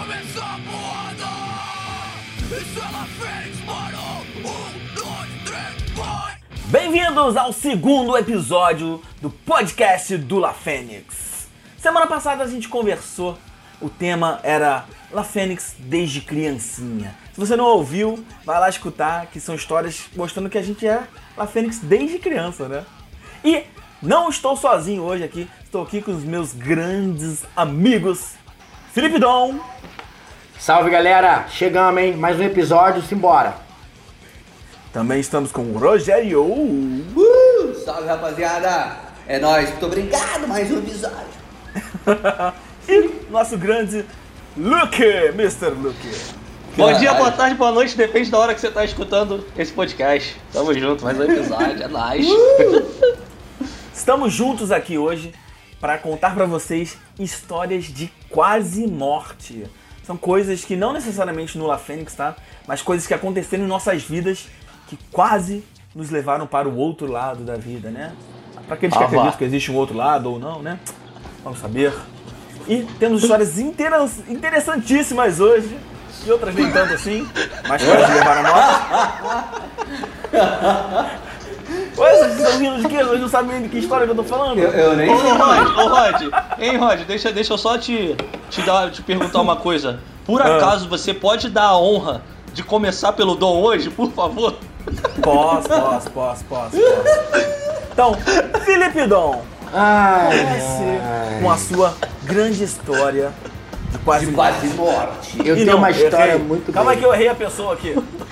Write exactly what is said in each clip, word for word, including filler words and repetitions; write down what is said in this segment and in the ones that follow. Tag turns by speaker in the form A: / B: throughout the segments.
A: começar voando. Isso é La Fênix, mano. Um, dois, três, vai.
B: Bem-vindos ao segundo episódio do podcast do La Fênix. Semana passada a gente conversou, o tema era La Fênix desde criancinha. Se você não ouviu, vai lá escutar, que são histórias mostrando que a gente é La Fênix desde criança, né? E não estou sozinho hoje aqui, estou aqui com os meus grandes amigos, Felipe Dom.
C: Salve, galera, chegamos, hein? Mais um episódio, simbora.
B: Também estamos com o Rogério.
D: Uh, salve, rapaziada. É nóis, muito obrigado, mais um episódio.
B: E nosso grande Luke, mister Luke.
E: Bom dia, boa tarde, boa noite, depende da hora que você tá escutando esse podcast. Tamo junto, mais um episódio, é nóis.
B: Uh! Estamos juntos aqui hoje para contar para vocês histórias de quase morte. São coisas que não necessariamente no La Fênix, tá? Mas coisas que aconteceram em nossas vidas que quase nos levaram para o outro lado da vida, né? Para aqueles que ah, acreditam que existe um outro lado ou não, né? Vamos saber. E temos histórias interessantíssimas hoje. E outras nem tanto assim, mas quase levaram a nós. Ué, vocês estão rindo de quê? Vocês não sabem nem de que história que eu tô falando?
D: Eu, eu nem
E: Ô,
D: sei.
E: Rod, ô Rod, hein, Rod, deixa, deixa eu só te, te, dar, te perguntar uma coisa. Por acaso você pode dar a honra de começar pelo Dom hoje, por favor?
B: Posso, posso, posso, posso, posso. Então, Felipe Dom, comece com a sua grande história de quase,
D: de quase morte.
C: Eu
B: e
C: tenho
B: não,
C: uma história
B: errei.
C: muito
B: Calma aí
C: grande.
B: que eu errei a pessoa aqui.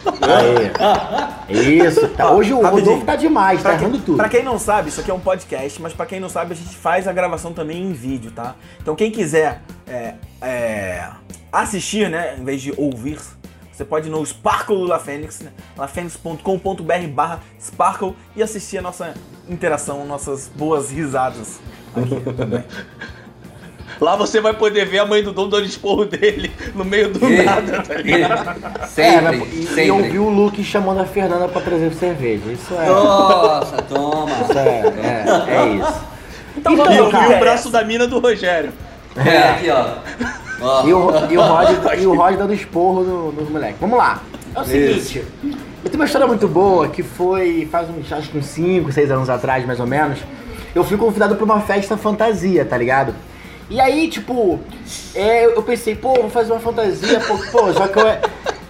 C: Aí. Isso, tá. Hoje o
B: Rapidinho.
C: Rodolfo tá demais, tá
B: Pra quem,
C: errando tudo.
B: pra quem não sabe, isso aqui é um podcast, mas pra quem não sabe, a gente faz a gravação também em vídeo, tá? Então quem quiser é, é, assistir, né, em vez de ouvir, você pode ir no Sparkle do La Fênix, né, lafenix ponto com ponto br barra Sparkle e assistir a nossa interação, nossas boas risadas aqui também.
E: Lá você vai poder ver a mãe do Dom dando esporro dele no meio do
D: E,
E: nada, tá ligado?
C: É,
D: sempre,
C: mas- e,
D: sempre.
C: e eu vi o Luke chamando a Fernanda pra trazer cerveja. Isso é.
D: Nossa, toma.
C: Isso é, é, é isso.
B: Então,
E: E
B: vamos
E: eu
B: ao que
E: vi o
B: interessa.
E: braço da mina do Rogério.
D: É, aqui, ó. Ó.
C: E o, e o, Rod, e o Rod dando esporro no- nos moleques. Vamos lá. É o seguinte, eu tenho uma história muito boa que foi faz uns, acho que uns cinco, seis anos atrás, mais ou menos. Eu fui convidado pra uma festa fantasia, tá ligado? E aí, tipo, é, eu pensei, pô, vou fazer uma fantasia, pô, pô, só que eu... é-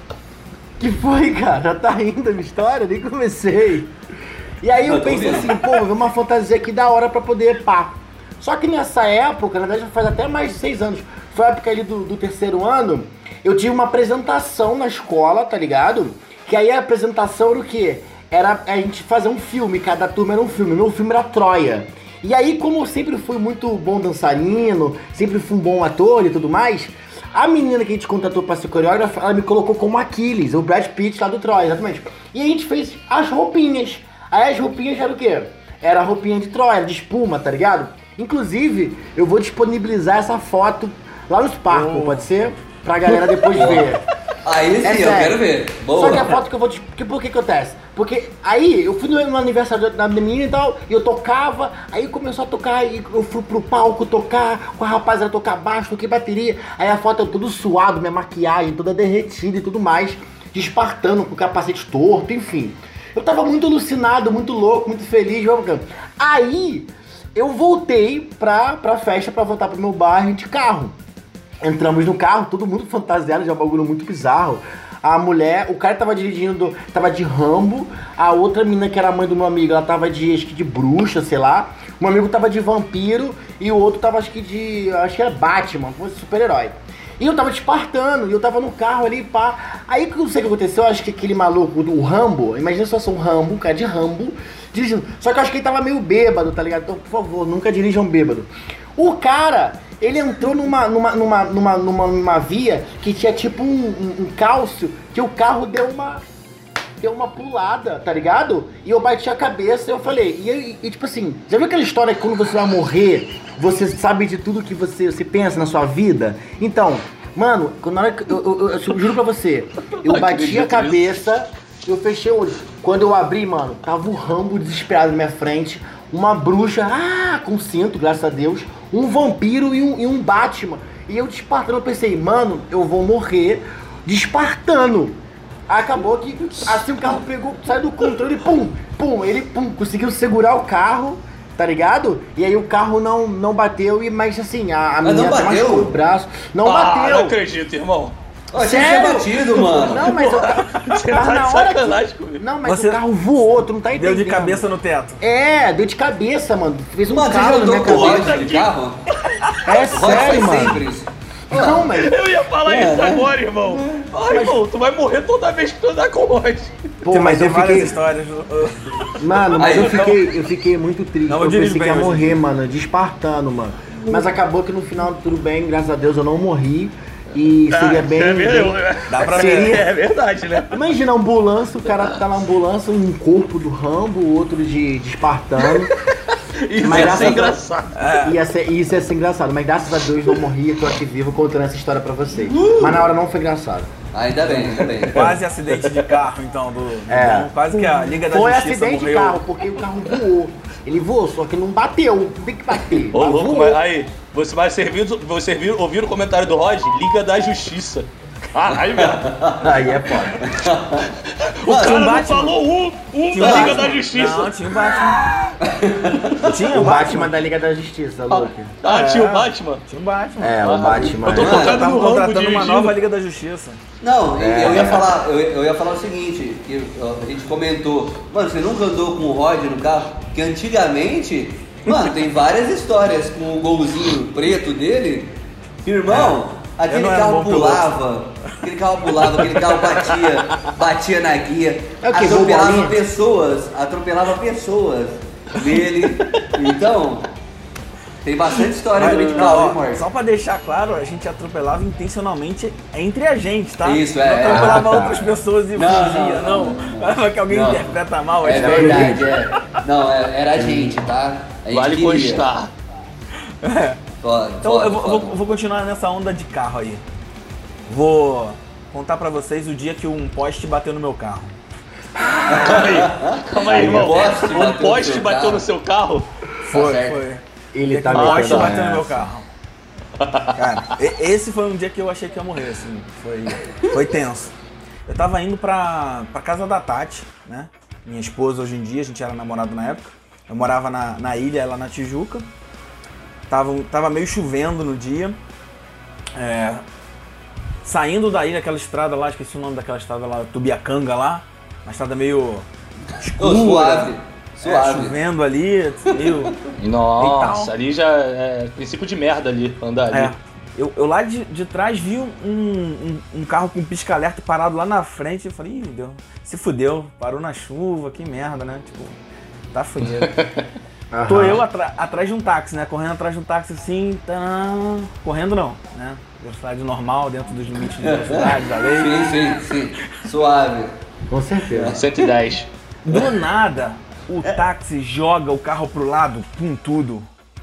C: Que foi, cara? Já tá rindo a minha história? Nem comecei. E aí eu
D: Eu tô
C: pensei
D: vendo.
C: assim, pô, vou ver uma fantasia aqui da hora pra poder pá. Só que nessa época, na verdade faz até mais de seis anos, foi a época ali do, do terceiro ano, eu tive uma apresentação na escola, tá ligado? Que aí a apresentação era o quê? Era a gente fazer um filme, cada turma era um filme. Meu filme era Troia. E aí, como eu sempre fui muito bom dançarino, sempre fui um bom ator e tudo mais, a menina que a gente contratou pra ser coreógrafa, ela me colocou como Aquiles, o Brad Pitt lá do Troia, exatamente. E a gente fez as roupinhas. Aí as roupinhas eram o quê? Era a roupinha de Troia, de espuma, tá ligado? Inclusive, eu vou disponibilizar essa foto lá no Sparkle, pode ser? Pra galera depois ver.
D: Aí sim,
C: É
D: eu
C: sério.
D: quero ver. Boa.
C: Só que a foto que eu vou te... Que, por que que acontece? Porque aí eu fui no, no aniversário da menina e tal, e eu tocava, aí começou a tocar, e eu fui pro palco tocar, com a rapaziada tocar baixo, toquei bateria, aí a foto eu todo suado, minha maquiagem toda derretida e tudo mais, de espartano, com o capacete torto, enfim. Eu tava muito alucinado, muito louco, muito feliz, vamos ficando. Aí eu voltei pra, pra festa, pra voltar pro meu bairro de carro. Entramos no carro, todo mundo fantasiado, já um bagulho muito bizarro. A mulher, o cara tava dirigindo, tava de Rambo. A outra menina, que era a mãe do meu amigo, ela tava de, acho que de bruxa, sei lá. O meu amigo tava de vampiro e o outro tava, acho que de, acho que era Batman, fosse super-herói. E eu tava de espartano, e eu tava no carro ali, pá. Aí que eu não sei o que aconteceu, eu acho que aquele maluco, o Rambo, imagina a situação, o Rambo, um cara de Rambo, dirigindo. Só que eu acho que ele tava meio bêbado, tá ligado? Então, por favor, nunca dirijam bêbado. O cara, ele entrou numa, numa, numa, numa, numa, numa via que tinha tipo um, um, um cálcio, que o carro deu uma... Deu uma pulada, tá ligado? E eu bati a cabeça e eu falei, e, e, e tipo assim, já viu aquela história que quando você vai morrer, você sabe de tudo que você, você pensa na sua vida? Então, mano, na hora que eu, eu, eu, eu juro pra você, eu bati a cabeça, eu fechei o olho. Quando eu abri, mano, tava o Rambo desesperado na minha frente, uma bruxa, ah, com cinto, graças a Deus, um vampiro e um, e um Batman. E eu despartando, eu pensei, mano, eu vou morrer despartando. Aí acabou que assim o carro pegou, saiu do controle, pum, pum, ele pum, conseguiu segurar o carro, tá ligado? E aí o carro não, não bateu, e mas assim, a, a
D: Mas
C: menina
D: não
C: até
D: bateu?
C: machucou o braço. Não
E: Ah,
C: bateu!
E: não acredito, irmão.
D: Ó, achei que tinha batido, mano.
C: Não, mas, eu,
E: Você
C: mas
E: tá
C: na
E: de
C: hora
E: sacanagem
C: que,
E: comigo.
C: não, mas
B: Você
C: o carro voou, tu não tá entendendo.
B: Deu de cabeça no teto.
C: É, deu de cabeça, mano. Fez um
D: Mano, você
C: calo
D: já
C: na minha
D: andou com o
C: cabeça.
D: Rod de carro?
C: É
D: O Rod
C: sério,
D: faz
C: mano.
D: sempre isso.
C: Não, mas...
E: Eu ia falar
D: É,
E: isso
D: né?
E: agora, irmão. Ai, irmão, tu vai morrer toda vez que tu andar com o Rod.
C: Pô, mas
B: tem
C: eu
B: várias
C: fiquei...
B: histórias.
C: Mano, mas
D: Aí,
C: eu
D: então-
C: fiquei, eu fiquei muito triste.
B: Não, eu
C: eu
B: dirijo
C: pensei que
B: bem
C: ia
B: hoje.
C: morrer, mano, de espartano, mano. Mas acabou que no final tudo bem, graças a Deus eu não morri. E seria bem...
E: é,
C: bem-
B: Dá pra
C: seria-
B: ver.
E: É verdade, né?
C: Imagina a ambulância, o cara tá na ambulância, um corpo do Rambo, o outro de, de espartano.
E: Isso
C: Mas
E: ia
C: graças
E: ser
C: a-
E: engraçado.
C: Ia ser, isso ia ser engraçado, mas graças a Deus não morri e tô aqui vivo contando essa história pra vocês. Mas na hora não foi engraçado.
D: Ainda bem, ainda bem.
B: Quase acidente de carro, então, do, do
C: É.
B: Dom. Quase que a Liga da
C: Foi
B: Justiça
C: acidente de
B: morreu.
C: carro, porque o carro voou. Ele voou, só que não bateu, tem que bater.
E: Ô,
C: Mas
E: louco,
C: voou.
E: mas aí, você vai servir, você vir, ouvir o comentário do Rod? Liga da Justiça. Caralho, velho.
C: Aí é foda.
E: O
D: Mano,
E: cara
B: um
E: não
B: Batman.
E: falou um, um
B: Tinha
E: da
B: o
E: Liga
B: Batman.
E: da Justiça.
B: Não, tinha o Batman. Tinha
C: O Batman da Liga da Justiça, Luke.
E: Ah,
B: É.
E: tinha o Batman.
B: Tinha o Batman.
C: É, o Batman.
E: Eu tô
C: é.
D: Mano,
E: focado
B: Tava
E: no Rambo
B: contratando uma
E: dirigindo.
B: nova Liga da Justiça.
D: Não,
C: É.
D: eu ia falar, eu, eu ia falar o seguinte, que ó, a gente comentou, mano, você nunca andou com o Rod no carro? Que antigamente, mano, tem várias histórias com o golzinho preto dele. Irmão,
B: Eu
D: aquele
B: não era
D: carro
B: bom piloto.
D: pulava, aquele carro pulava, aquele carro batia, batia na guia,
C: É o quê,
D: atropelava
C: bolinha?
D: pessoas, atropelava pessoas nele. Então, tem bastante história também de
B: Não,
D: carro,
B: ó,
D: hein, Marcos?
B: só pra deixar claro, a gente atropelava intencionalmente entre a gente, tá?
D: Isso,
B: não
D: é, é.
B: atropelava
C: Ah, tá.
B: outras pessoas e
D: Não,
B: fugia,
D: não,
B: não.
D: não, não.
B: Que alguém
D: Não.
B: interpreta mal a
D: É
B: história.
D: verdade, é. Não, é- era a gente, tá? A gente
E: Vale
D: queria.
E: constar.
D: Foda,
B: Então
D: foda,
B: eu vou,
D: foda.
B: vou- vou continuar nessa onda de carro aí. Vou contar pra vocês o dia que um poste bateu no meu carro.
E: Calma aí, calma aí, irmão.
D: Um poste bateu
E: Um
D: no
E: poste
D: seu
E: bateu
D: carro.
E: no seu carro?
B: Foi,
D: certo.
B: foi.
C: Ele tá
B: um poste
C: metendo
B: bateu no
C: essa.
B: meu carro. Cara, e- esse foi um dia que eu achei que ia morrer, assim. Foi, foi tenso. Eu tava indo pra, pra casa da Tati, né? Minha esposa hoje em dia, a gente era namorado na época. Eu morava na, na ilha, ela na Tijuca. Tava, tava meio chovendo no dia. É, saindo da ilha, aquela estrada lá, esqueci o nome daquela estrada lá, Tubiacanga lá. Uma estrada meio
D: Ô,
B: escura.
D: suave,
B: É,
D: suave.
B: chovendo ali, meio...
E: Nossa,
B: Então.
E: ali já é princípio de merda ali, pra andar ali.
B: É. Eu, eu lá de, de trás vi um, um, um carro com pisca-alerta parado lá na frente. Eu falei, ih, deu, se fudeu, parou na chuva, que merda, né? Tipo, tá fudido.
C: Aham.
B: Tô eu atra- atrás de um táxi, né? Correndo atrás de um táxi assim, tá... correndo não, né? Velocidade normal, dentro dos limites de velocidade da lei.
D: Sim, sim, sim. Suave.
C: Com certeza.
E: cento e dez.
B: Do nada, o táxi joga o carro pro lado, pum, tudo.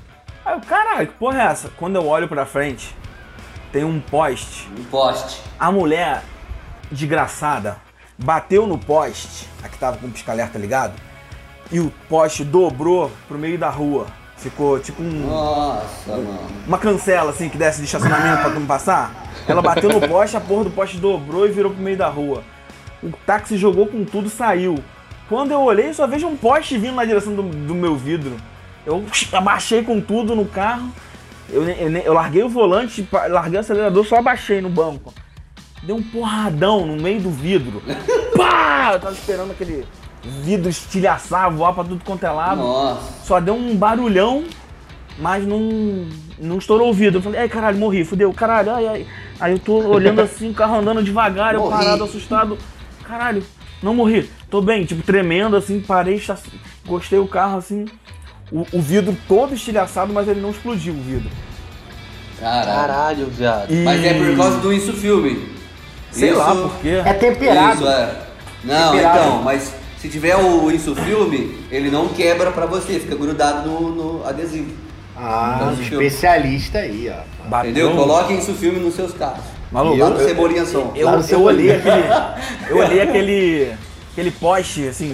B: Aí eu, caralho, que porra é essa? Quando eu olho pra frente, tem um poste.
D: Um poste.
B: A mulher, desgraçada, bateu no poste, a que tava com o pisca-alerta ligado, e o poste dobrou pro meio da rua. Ficou tipo um,
D: Nossa, mano.
B: uma cancela assim que desce de estacionamento pra tu não passar. Ela bateu no poste, a porra do poste dobrou e virou pro meio da rua. O táxi jogou com tudo e saiu. Quando eu olhei, só vejo um poste vindo na direção do, do meu vidro. Eu abaixei com tudo no carro. Eu, eu, eu larguei o volante, pa- larguei o acelerador, só abaixei no banco. Deu um porradão no meio do vidro. Pá! Eu tava esperando aquele vidro estilhaçar, voar pra tudo quanto é lado.
D: Nossa.
B: Só deu um barulhão, mas não, não estourou o vidro. Eu falei, ai caralho, morri, fudeu, caralho, ai, ai. Aí eu tô olhando assim, o carro andando devagar, eu
D: Morri.
B: parado, assustado. Caralho, não morri, tô bem, tipo, tremendo assim, parei, estac- gostei o carro assim. O, o vidro todo estilhaçado, mas ele não explodiu o vidro.
D: Caralho.
E: Caralho, viado.
B: E-
D: Mas é por causa do isso filme.
B: Sei
D: isso,
B: lá por quê.
C: É temperado.
D: Isso, é. Não,
C: Temperado.
D: então, mas se tiver o isso filme, ele não quebra pra você, fica grudado no, no adesivo.
C: Ah,
D: Então,
C: especialista aí, ó.
B: Bateu.
D: Entendeu? Coloquem isso filme nos seus carros.
B: Maluco,
D: Lá no
B: eu-
D: Cebolinha Som.
B: Eu,
C: Lá no
B: eu
C: seu
B: olhei
C: olho.
B: aquele. Eu olhei aquele. aquele poste, assim,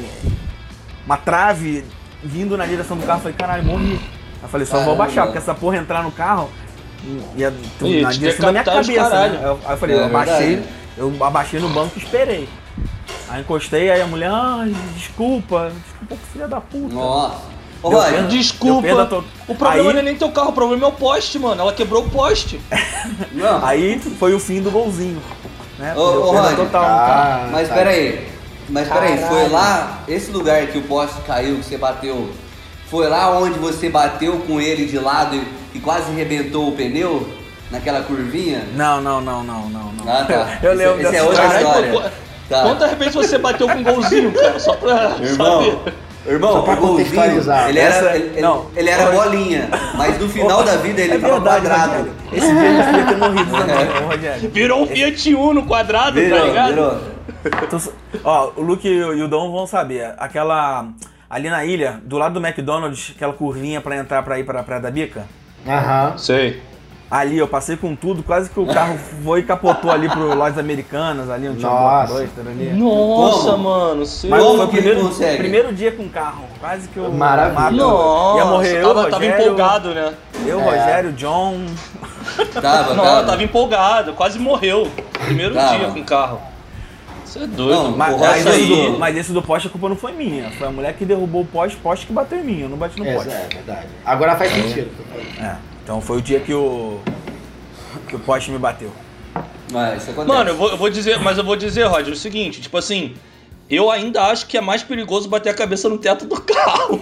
B: uma trave vindo na direção do carro. Falei, caralho, morri. Eu falei, só vou
D: Caramba.
B: baixar, porque essa porra entrar no carro, ia
E: Ih,
B: na
E: te
B: direção da minha
E: decapitar os
B: cabeça,
E: caralho.
B: né? Eu- Aí eu falei,
D: É
B: eu abaixei,
D: verdade.
B: eu abaixei no banco e esperei. Aí encostei, aí a mulher, ai, desculpa, desculpa, filha da puta.
D: Nossa. Ô,
B: Deu
D: Rod,
B: pena.
E: Desculpa.
B: Deu pena to-
E: O problema
B: Aí-
E: não é nem teu carro, o problema é o poste, mano. Ela quebrou o poste.
D: não.
B: Aí foi o fim do golzinho, né?
D: Ô,
B: Deu
D: ô,
B: pena
D: Rod,
B: total.
C: Ah,
D: Mas
C: tá.
D: peraí, mas peraí,
C: Caralho.
D: foi lá, esse lugar que o poste caiu, que você bateu, foi lá onde você bateu com ele de lado e, e quase arrebentou o pneu? Naquela curvinha?
B: Não, não, não, não, não, não.
D: Ah, tá.
B: Eu
D: Esse-
B: lembro
D: esse é
B: dessa
D: outra
B: história.
E: Caralho,
D: história.
E: pô,
D: Tá.
E: quantas vezes você bateu com um golzinho, cara? Só pra
D: Irmão,
E: saber.
D: irmão,
C: Só pra
D: o golzinho,
C: contextualizar.
D: ele era,
B: Essa-
D: ele, ele-
B: não.
D: ele era bolinha, mas no final da vida ele
B: É
D: tava
B: verdade,
D: quadrado.
B: Rogério. Esse dia eu devia ter morrido também, ô, Rogério.
E: Virou um Fiat Uno quadrado, tá
D: Virou,
E: ligado?
D: virou.
B: Então, ó, o Luke e o Dom vão saber. Aquela. Ali na ilha, do lado do McDonald's, aquela curvinha pra entrar pra ir pra Praia da Bica.
C: Aham.
E: Sei.
B: Ali eu passei com tudo, quase que o carro foi e capotou ali pro Lojas Americanas, ali onde tinha um
C: Nossa.
B: blockbuster ali.
E: Nossa,
D: Como?
E: mano. Sei.
B: Mas
D: Como
B: foi o
D: que ele
B: primeiro,
D: consegue?
B: primeiro dia com o carro. Quase que eu
C: Maravilha.
B: mato.
E: Nossa,
B: Ia morrer eu,
E: tava,
B: Rogério,
E: tava empolgado, né?
B: Eu,
C: É.
B: Rogério, John.
D: Tava,
E: Não,
D: tava.
E: tava empolgado, quase morreu. Primeiro
D: Tava.
E: dia com o carro. Você é doido.
D: Não,
B: Mas,
D: O
B: mas,
D: resto
B: esse
D: aí-
B: do, mas esse do poste a culpa não foi minha. Foi a mulher que derrubou o poste, poste que bateu em mim. Eu não bati no
C: É,
B: poste.
C: é verdade. Agora faz sentido.
B: É. Então foi o dia que o. que o poste me bateu.
D: Mas isso acontece.
E: Mano, eu vou, eu vou dizer, mas eu vou dizer, Roger, o seguinte, tipo assim, eu ainda acho que é mais perigoso bater a cabeça no teto do carro.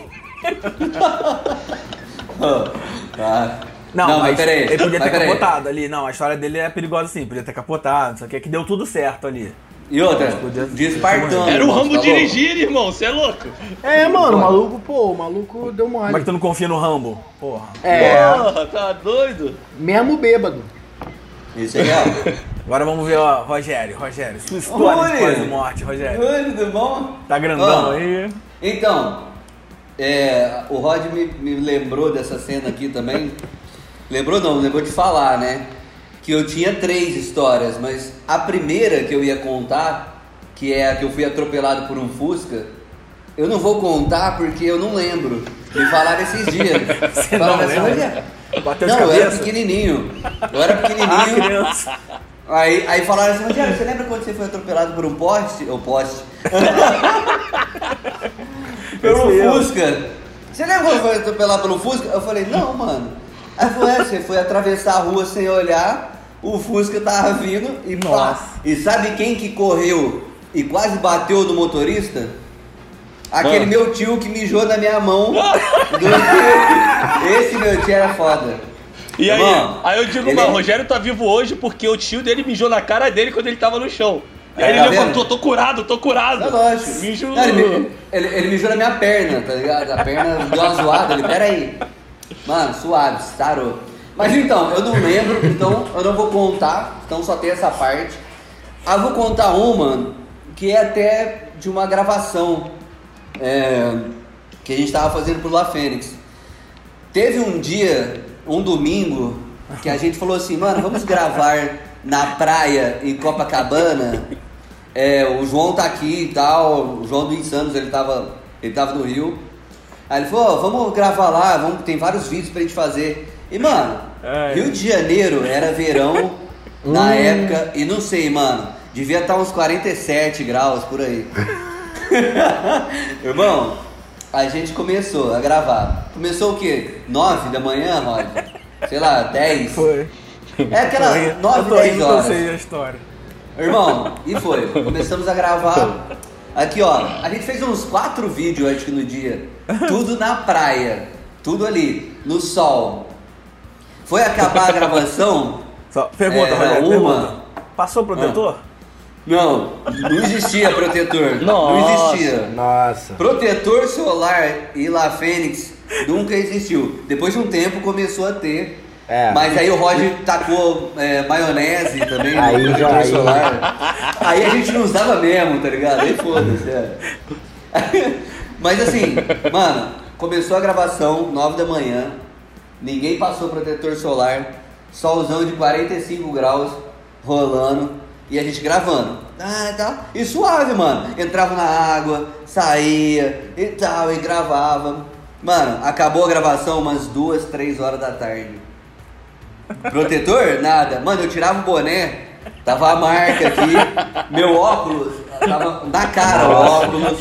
D: Ah.
B: Não, mas,
D: peraí.
B: ele podia
D: mas
B: ter
D: peraí.
B: capotado ali. Não, a história dele é perigosa sim, podia ter capotado, só que que deu tudo certo ali.
D: E outra,
B: Podia-
D: de espartano.
E: Era o
D: irmão,
E: Rambo
D: tá louco?
E: dirigindo, irmão, você é louco.
C: É, mano, o maluco, pô, o maluco deu mole.
B: Como é que tu não confia no Rambo? Porra.
C: É,
E: Porra, tá doido?
C: mesmo bêbado.
D: Isso é real.
B: Agora vamos ver, ó, Rogério, Rogério. Sua história de
D: Olha.
B: quase morte, Rogério.
D: Oi, tudo bom?
B: Tá grandão
D: Ó,
B: aí.
D: Então, é, o Rod me, me lembrou dessa cena aqui também. Lembrou não, lembrou de falar, né? Que eu tinha três histórias, mas a primeira que eu ia contar, que é a que eu fui atropelado por um Fusca, eu não vou contar porque eu não lembro. Me falaram esses dias.
B: Você
D: Falaram
B: não
D: assim,
B: lembra?
D: "Olha,
B: Bateu
D: não,
B: de
D: eu era
B: cabeça?
D: pequenininho. Eu era
B: Ah,
D: pequenininho.
B: criança.
D: Aí, aí falaram assim, Rogério, você lembra quando você foi atropelado por um poste? Ou poste? Pelo
B: Esse eu.
D: Fusca. Você lembra quando foi atropelado pelo Fusca? Eu falei, não, mano. Aí falou, é, você foi atravessar a rua sem olhar, o Fusca tava vindo e pá.
B: Nossa.
D: E sabe quem que correu e quase bateu no motorista? Aquele
E: Ah.
D: meu tio que mijou na minha mão. do- Esse meu tio era foda.
E: E aí,
D: Irmão,
E: aí eu digo,
D: ele-
E: mano, o Rogério tá vivo hoje porque o tio dele mijou na cara dele quando ele tava no chão. E aí
D: É,
E: ele
D: tá
E: levantou,
D: vendo?
E: tô curado, tô curado.
D: É lógico.
E: Mijo...
D: Não, ele, mi- ele, ele mijou na minha perna, tá ligado? A perna deu uma zoada, ele, peraí. Mano, suave, sarou. Mas então, eu não lembro, então eu não vou contar, então só tem essa parte. Ah, vou contar uma que é até de uma gravação é, que a gente tava fazendo pro La Fênix. Teve um dia, um domingo, que a gente falou assim, mano, vamos gravar na praia em Copacabana. É, o João tá aqui e tal, o João do Insanos, ele tava, ele tava no Rio. Aí ele falou, ó, vamos gravar lá, vamos, tem vários vídeos pra gente fazer. E mano,
B: É.
D: Rio de Janeiro era verão na época, e não sei, mano, devia estar uns quarenta e sete graus por aí. Irmão, a gente começou a gravar. Começou o quê? nove da manhã, Rod? Sei lá, dez?
B: Foi.
D: É aquela
B: Eu
D: nove,
B: tô
D: dez
B: rindo que eu
D: horas.
B: sei a história.
D: Irmão, e foi. Começamos a gravar. Aqui, ó. A gente fez uns quatro vídeos, acho que no dia. Tudo na praia. Tudo ali, no sol. Foi acabar a gravação.
B: Só, pergunta,
D: É,
B: Rogério,
D: uma.
B: pergunta. Passou o protetor?
D: Não, não existia protetor. Não
E: Nossa.
D: existia.
C: Nossa.
D: Protetor solar e La Fênix nunca existiu. Depois de um tempo começou a ter.
C: É.
D: Mas aí o Roger tacou é, maionese também
C: Aí
D: no
C: já-
D: protetor
C: aí-
D: solar. Aí a gente não usava mesmo, tá ligado? Aí foda-se. É. Mas assim, mano, começou a gravação, nove da manhã. Ninguém passou protetor solar. Solzão de quarenta e cinco graus rolando. E a gente gravando. Ah, tá. E suave, mano. Entrava na água, saía e tal, e gravava. Mano, acabou a gravação umas duas, três horas da tarde. Protetor? Nada. Mano, eu tirava o boné, tava a marca aqui, meu óculos, tava na cara o óculos,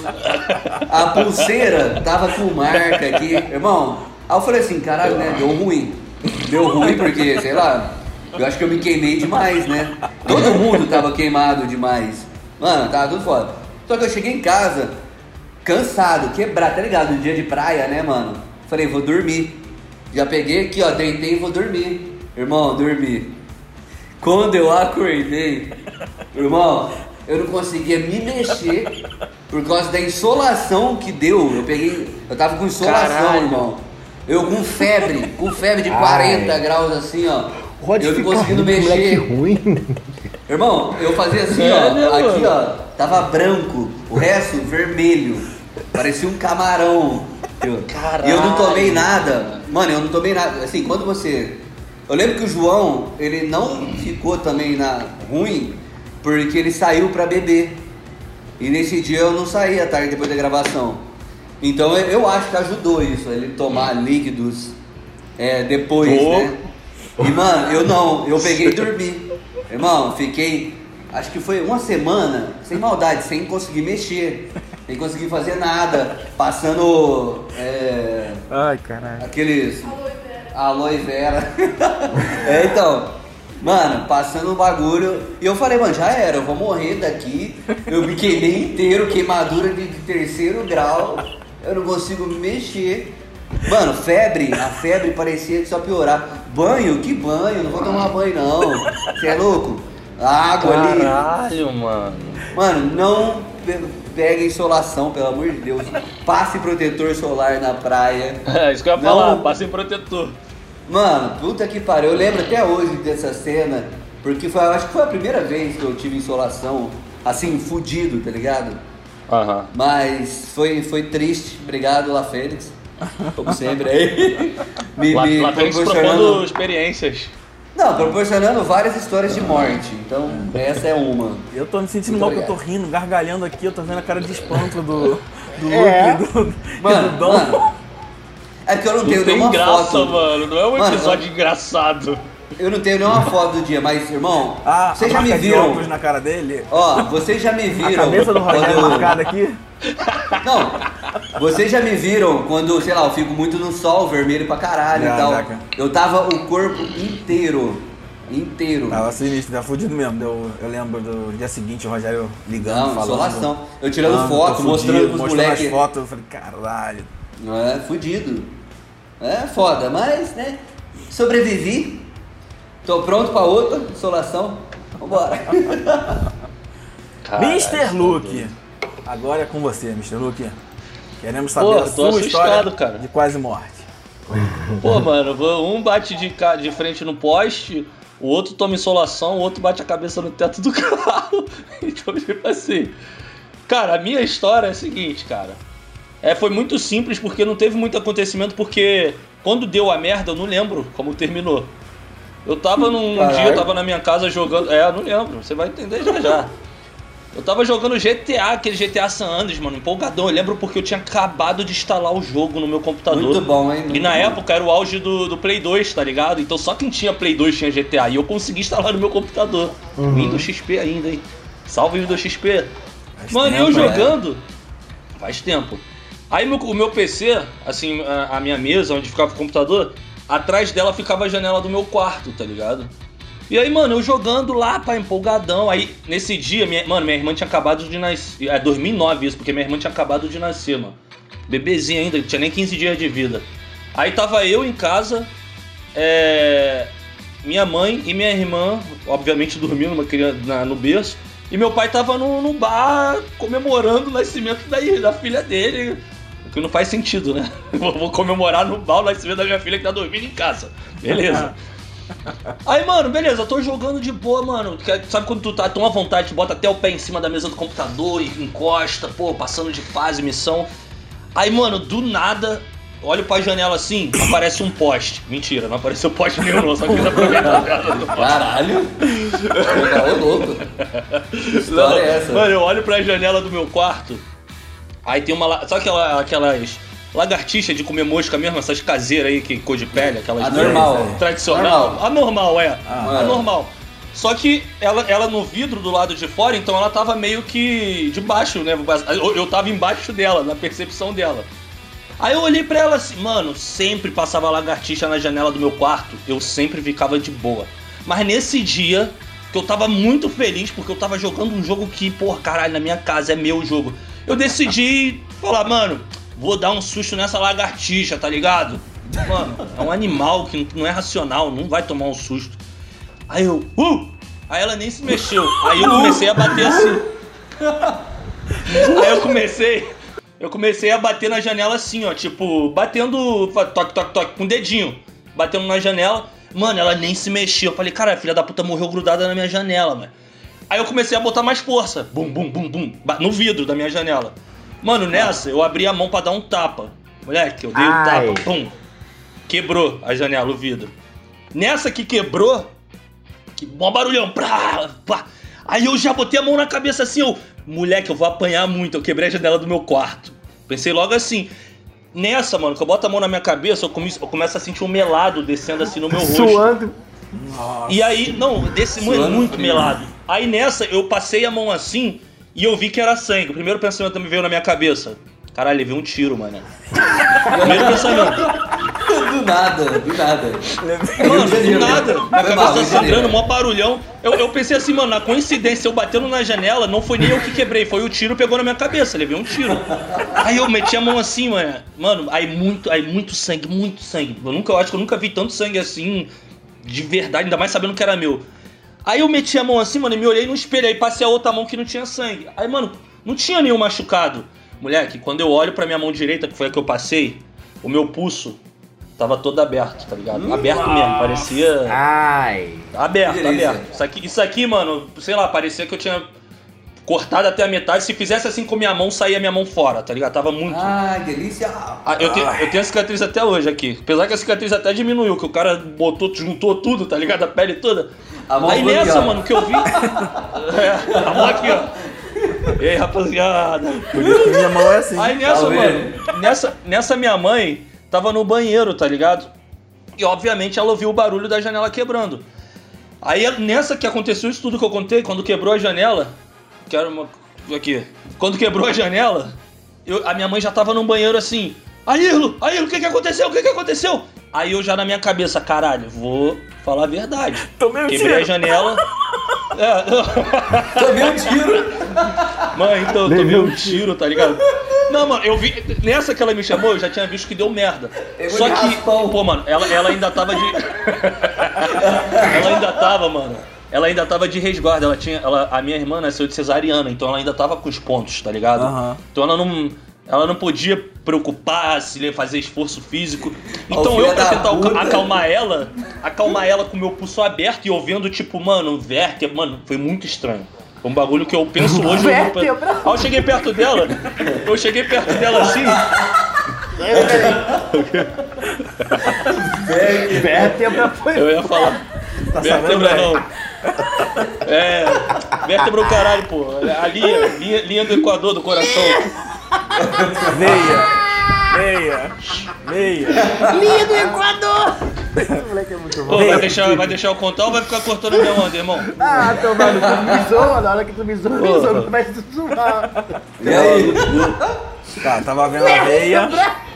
D: a pulseira tava com marca aqui. Irmão, aí eu falei assim, caralho, né, deu ruim. Deu ruim porque, sei lá, eu acho que eu me queimei demais, né? Todo mundo tava queimado demais. Mano, tava tudo foda. Só que eu cheguei em casa, cansado, quebrado, tá ligado? Um dia de praia, né, mano? Falei, vou dormir. Já peguei aqui, ó, deitei e vou dormir. Irmão, dormi. Quando eu acordei, irmão, eu não conseguia me mexer por causa da insolação que deu. Eu peguei, eu tava com insolação, Caralho. irmão. Eu com febre, com febre de quarenta Ai. graus assim, ó.
C: Pode
D: eu não conseguindo mexer.
C: Ruim.
D: Irmão, eu fazia assim, ó, aqui, ó, tava branco, o resto vermelho. Parecia um camarão. E eu não tomei nada. Mano, eu não tomei nada. Assim, quando você... Eu lembro que o João, ele não ficou também na ruim, porque ele saiu pra beber. E nesse dia eu não saí à tarde depois da gravação. Então eu acho que ajudou isso, ele tomar líquidos é, depois, oh. né? E mano, eu não, eu peguei e dormi. Irmão, fiquei, acho que foi uma semana, sem maldade, sem conseguir mexer, sem conseguir fazer nada, passando é,
C: Ai, caralho.
D: aqueles aloe vera. É, então, mano, passando o bagulho, e eu falei, mano, já era, eu vou morrer daqui. Eu me queimei inteiro, queimadura de, de terceiro grau, eu não consigo me mexer. Mano, febre, a febre parecia que só piorar. Banho? Que banho? Não vou tomar banho não. Você é louco? A água
E: Caralho,
D: ali.
E: Caralho, mano.
D: Mano, não pegue insolação, pelo amor de Deus. Passe protetor solar na praia.
E: É, isso que eu ia
D: não...
E: falar, passe protetor.
D: Mano, puta que pariu. Eu lembro até hoje dessa cena, porque foi, acho que foi a primeira vez que eu tive insolação, assim, fudido, tá ligado?
E: Aham. Uhum.
D: Mas foi, foi triste. Obrigado, La Fênix. Como sempre aí. Me,
E: lá,
D: me
E: lá proporcionando experiências.
D: Não, proporcionando várias histórias de morte. Então, essa é uma.
B: Eu tô me sentindo mal, porque eu tô rindo, gargalhando aqui, eu tô vendo a cara de espanto do, do
C: é.
B: Luke, do,
D: mano,
B: do Dom.
D: Mano, é porque eu não, não tenho nenhuma
E: graça,
D: foto.
E: Mano, não é um
D: mano,
E: episódio mano, engraçado.
D: Eu não tenho nenhuma foto do dia, mas, irmão,
B: ah,
D: vocês já me viram.
B: Na cara dele?
D: Ó, vocês já me viram.
B: A cabeça do Rogério
D: quando...
B: marcada aqui?
D: Não, vocês já me viram quando, sei lá, eu fico muito no sol, vermelho pra caralho já, e tal. Já. Eu tava o corpo inteiro, inteiro.
B: Tava sinistro, tava fudido mesmo. Deu, eu lembro do dia seguinte o Rogério ligando,
D: não,
B: falando.
D: Insolação. Eu tirando
B: ah,
D: foto, mostrando pros moleques.
B: as fotos, eu falei, caralho.
D: É, fudido. É foda, mas, né, sobrevivi. Tô pronto pra outra insolação. Vambora.
B: mister Luke. Agora é com você, mister Luke. Queremos saber
E: Pô,
B: a sua história
E: cara.
B: de quase morte.
E: Pô, mano, um bate de, de frente no poste, o outro toma insolação, o outro bate a cabeça no teto do carro. Então, tipo assim... Cara, a minha história é a seguinte, cara. É, foi muito simples, porque não teve muito acontecimento, porque quando deu a merda, eu não lembro como terminou. Eu tava num um dia, eu tava na minha casa jogando... É, eu não lembro, você vai entender já já. Eu tava jogando G T A, aquele G T A San Andreas, mano, empolgadão. Eu lembro porque eu tinha acabado de instalar o jogo no meu computador.
D: Muito bom, hein? Muito
E: e na
D: bom.
E: época era o auge do, do Play dois, tá ligado? Então só quem tinha Play dois tinha G T A. E eu consegui instalar no meu computador. Uhum. Windows X P ainda, hein? Salve Windows X P. Faz mano, tempo, eu jogando... É. Faz tempo. Aí meu, o meu P C, assim, a, a minha mesa, onde ficava o computador, atrás dela ficava a janela do meu quarto, tá ligado? E aí, mano, eu jogando lá, pá, empolgadão. Aí, nesse dia, minha, mano, minha irmã tinha acabado de nascer. É dois mil e nove isso, porque minha irmã tinha acabado de nascer, mano. Bebezinha ainda, tinha nem quinze dias de vida. Aí tava eu em casa, é... minha mãe e minha irmã, obviamente dormindo uma criança, na, no berço. E meu pai tava no, no bar comemorando o nascimento da, da filha dele. O que não faz sentido, né? Vou, vou comemorar no bar o nascimento da minha filha que tá dormindo em casa. Beleza. Aí, mano, beleza, eu tô jogando de boa, mano. Sabe quando tu tá tão à vontade, tu bota até o pé em cima da mesa do computador e encosta, pô, passando de fase, missão. Aí, mano, do nada, olho pra janela assim, aparece um poste. Mentira, não apareceu poste nenhum não, só que eu aproveitar.
D: Caralho! Ô louco! Que história
E: não,
D: é essa?
E: Mano, eu olho pra janela do meu quarto, aí tem uma... Sabe aquela, aquelas lagartixa de comer mosca mesmo, essas caseiras aí, que cor de pele, aquelas...
D: A normal.
E: Tradicional.
D: Normal.
E: A normal, é.
B: Ah.
E: A normal. Só que ela, ela no vidro do lado de fora, então ela tava meio que debaixo, né? Eu, eu tava embaixo dela, na percepção dela. Aí eu olhei pra ela assim, mano, sempre passava lagartixa na janela do meu quarto, eu sempre ficava de boa. Mas nesse dia, que eu tava muito feliz, porque eu tava jogando um jogo que, pô, caralho, na minha casa, é meu jogo. Eu decidi falar, mano, vou dar um susto nessa lagartixa, tá ligado? Mano, é um animal que não é racional, não vai tomar um susto. Aí eu, uh! Aí ela nem se mexeu. Aí eu comecei a bater assim. Aí eu comecei, eu comecei a bater na janela assim, ó, tipo, batendo, toque, toque, toque, com o dedinho, batendo na janela. Mano, ela nem se mexeu. Eu falei, cara, a filha da puta morreu grudada na minha janela, mano. Aí eu comecei a botar mais força, bum, bum, bum, bum, no vidro da minha janela. Mano, nessa, eu abri a mão pra dar um tapa. Moleque, eu dei um
C: Ai.
E: tapa, pum. Quebrou a janela, o vidro. Nessa que quebrou, que bom barulhão, prá, pá. Aí eu já botei a mão na cabeça assim, eu... Moleque, eu vou apanhar muito, eu quebrei a janela do meu quarto. Pensei logo assim. Nessa, mano, que eu boto a mão na minha cabeça, eu começo, eu começo a sentir um melado descendo assim no meu rosto.
C: Suando.
E: E aí, não, desse muito, muito melado. Aí nessa, eu passei a mão assim e eu vi que era sangue. O primeiro pensamento que me veio na minha cabeça. Caralho, levei um tiro, mano. Primeiro pensamento.
D: Do nada, do nada.
E: Mano, do nada. Minha
D: Foi
E: cabeça
D: mal,
E: tá
D: Rio de Janeiro.
E: sangrando, mó barulhão. Eu, eu pensei assim, mano, na coincidência, eu batendo na janela, não foi nem eu que quebrei, foi o tiro pegou na minha cabeça, levei um tiro. Aí eu meti a mão assim, mano. Mano, aí muito, aí muito sangue, muito sangue. Eu nunca, eu acho que eu nunca vi tanto sangue assim, de verdade, ainda mais sabendo que era meu. Aí eu meti a mão assim, mano, e me olhei no espelho, aí passei a outra mão que não tinha sangue. Aí, mano, não tinha nenhum machucado. Moleque, quando eu olho pra minha mão direita, que foi a que eu passei, o meu pulso tava todo aberto, tá ligado? Aberto mesmo, parecia...
C: Ai.
E: Aberto,
D: Delícia.
E: aberto. Isso aqui, isso aqui, mano, sei lá, parecia que eu tinha cortado até a metade. Se fizesse assim com minha mão, saía minha mão fora, tá ligado? Tava muito...
D: Ai, delícia.
E: Ah, eu, tenho, eu tenho a cicatriz até hoje aqui. Apesar que a cicatriz até diminuiu, que o cara botou, juntou tudo, tá ligado? A pele toda.
D: A mão
E: Aí
D: foi
E: nessa,
D: aqui, ó.
E: mano, que eu vi... É, a mão aqui, ó. E aí, rapaziada.
B: Por isso que minha mão é assim.
E: Aí nessa,
D: Tá
E: mano, nessa, nessa minha mãe tava no banheiro, tá ligado? E obviamente ela ouviu o barulho da janela quebrando. Aí nessa que aconteceu isso tudo que eu contei, quando quebrou a janela, que era uma... aqui. Quando quebrou a janela, eu, a minha mãe já tava no banheiro assim, Ayrlo, Ayrlo, o que que aconteceu? O que que aconteceu? Aí eu já na minha cabeça, caralho, vou falar a verdade.
B: Tomei um
E: Quebrei
B: tiro.
E: a janela. É,
D: Tomei um tiro.
E: mãe, então eu tomei um tiro, tá ligado? Não, mano, eu vi. Nessa que ela me chamou, eu já tinha visto que deu merda.
D: Pegou
E: Só
D: de
E: que,
D: raspão.
E: pô, mano, ela, ela ainda tava de. Ela ainda tava, mano. Ela ainda tava de resguardo. Ela tinha. Ela, a minha irmã nasceu de cesariana, então ela ainda tava com os pontos, tá ligado?
B: Aham.
E: Então ela não. Ela não podia preocupar, se fazer esforço físico. Então
D: Ó,
E: eu,
D: filha
E: pra
D: da
E: tentar
D: puta.
E: acalmar ela, acalmar ela com o meu pulso aberto e eu vendo, tipo, mano, vértebra, mano, foi muito estranho. Foi um bagulho que eu penso hoje. Eu,
C: Vértebra?
E: Aí eu cheguei perto dela, eu cheguei perto dela assim.
C: Vértebra foi.
E: Eu ia falar.
B: Tá
E: Vértebra
B: sabendo,
E: não. É. Vértebra o caralho, pô. A linha, linha, linha do Equador do coração.
B: Veia. Veia. Veia.
C: Linha do Equador! Esse moleque é muito bom.
E: Ô, vai, deixar, vai deixar eu contar ou vai ficar cortando minha onda, irmão?
C: Ah, então, mano, tu me zoa, na hora que tu me zoa, me
E: Ô.
C: zoa, tu vai se zoar.
D: E aí?
B: Tá, tava vendo a veia.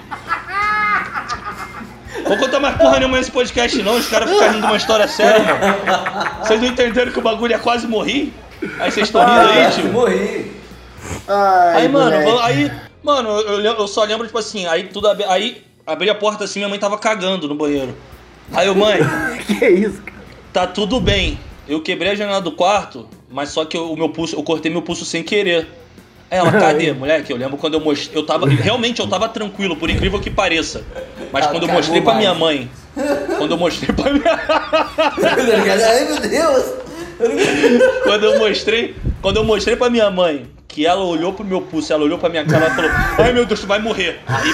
E: Vou contar mais porra nenhuma nesse podcast não, os caras ficam rindo de uma história séria, irmão. Vocês não entenderam que o bagulho é quase morri? Aí vocês estão rindo aí,
D: Quase
E: tio?
D: morri.
C: Ai,
E: Aí, mano,
C: moleque.
E: vamos- aí, mano, eu, lem- eu só lembro, tipo assim, aí tudo abe- aí abri a porta assim, minha mãe tava cagando no banheiro. Aí eu, mãe,
C: Que isso, cara?
E: tá tudo bem. Eu quebrei a janela do quarto, mas só que eu- o meu pulso, eu cortei meu pulso sem querer. Aí ela, cadê, moleque? Eu lembro quando eu mostrei, eu tava, realmente eu tava tranquilo, por incrível que pareça. Mas
D: Ah,
E: quando eu
D: cagou
E: mostrei pra
D: mais.
E: minha mãe, quando eu mostrei pra minha
D: Ai, meu Deus.
E: Quando eu mostrei, quando eu mostrei pra minha mãe que ela olhou pro meu pulso, ela olhou pra minha cara e falou: ai meu Deus, tu vai morrer. Aí,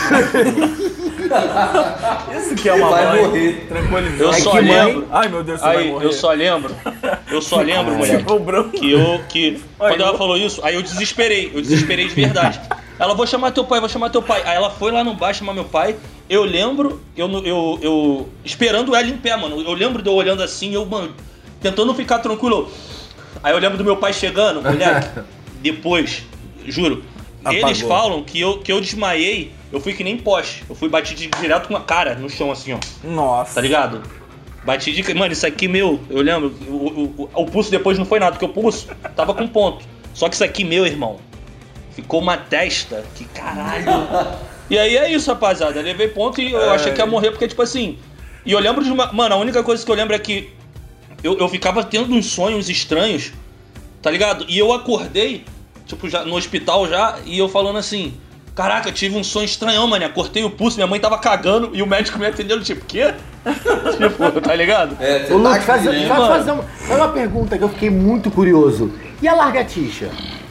B: Isso que é uma
D: Vai
B: mãe
D: morrer.
B: tranquilizante.
E: eu
C: É
E: só
C: que mãe-
E: lembro.
B: Ai, meu Deus, você vai
E: Aí,
B: morrer.
E: eu só lembro. Eu só lembro, moleque.
B: Ficou branco.
E: Que eu. Que
B: Ai,
E: quando ela
B: eu-
E: falou isso, aí eu desesperei. Eu desesperei de verdade. Ela, vou chamar teu pai, vou chamar teu pai. Aí ela foi lá no bar chamar meu pai. Eu lembro, eu, eu, eu esperando ela em pé, mano. Eu lembro de eu olhando assim, eu, mano, tentando ficar tranquilo. Aí eu lembro do meu pai chegando, moleque. Depois, juro,
B: Apagou.
E: Eles falam que eu, que eu desmaiei, eu fui que nem poste. Eu fui bati de, direto com a cara no chão, assim, ó.
B: Nossa.
E: Tá ligado? Bati de... Mano, isso aqui meu, eu lembro, o, o, o, o pulso depois não foi nada, porque o pulso tava com ponto. Só que isso aqui meu, irmão, ficou uma testa, que caralho. E aí é isso, rapaziada. Eu levei ponto e eu é. achei que ia morrer, porque, tipo assim... E eu lembro de uma... Mano, a única coisa que eu lembro é que eu, eu ficava tendo uns sonhos estranhos, tá ligado? E eu acordei, tipo, já no hospital já, e eu falando assim... Caraca, eu tive um sonho estranhão, mano. Cortei o pulso, minha mãe tava cagando e o médico me atendendo, tipo, quê? Tipo, tá ligado?
C: É, Ô, Luke, faz, faz, fazer uma, faz uma pergunta que eu fiquei muito curioso. E a largatixa?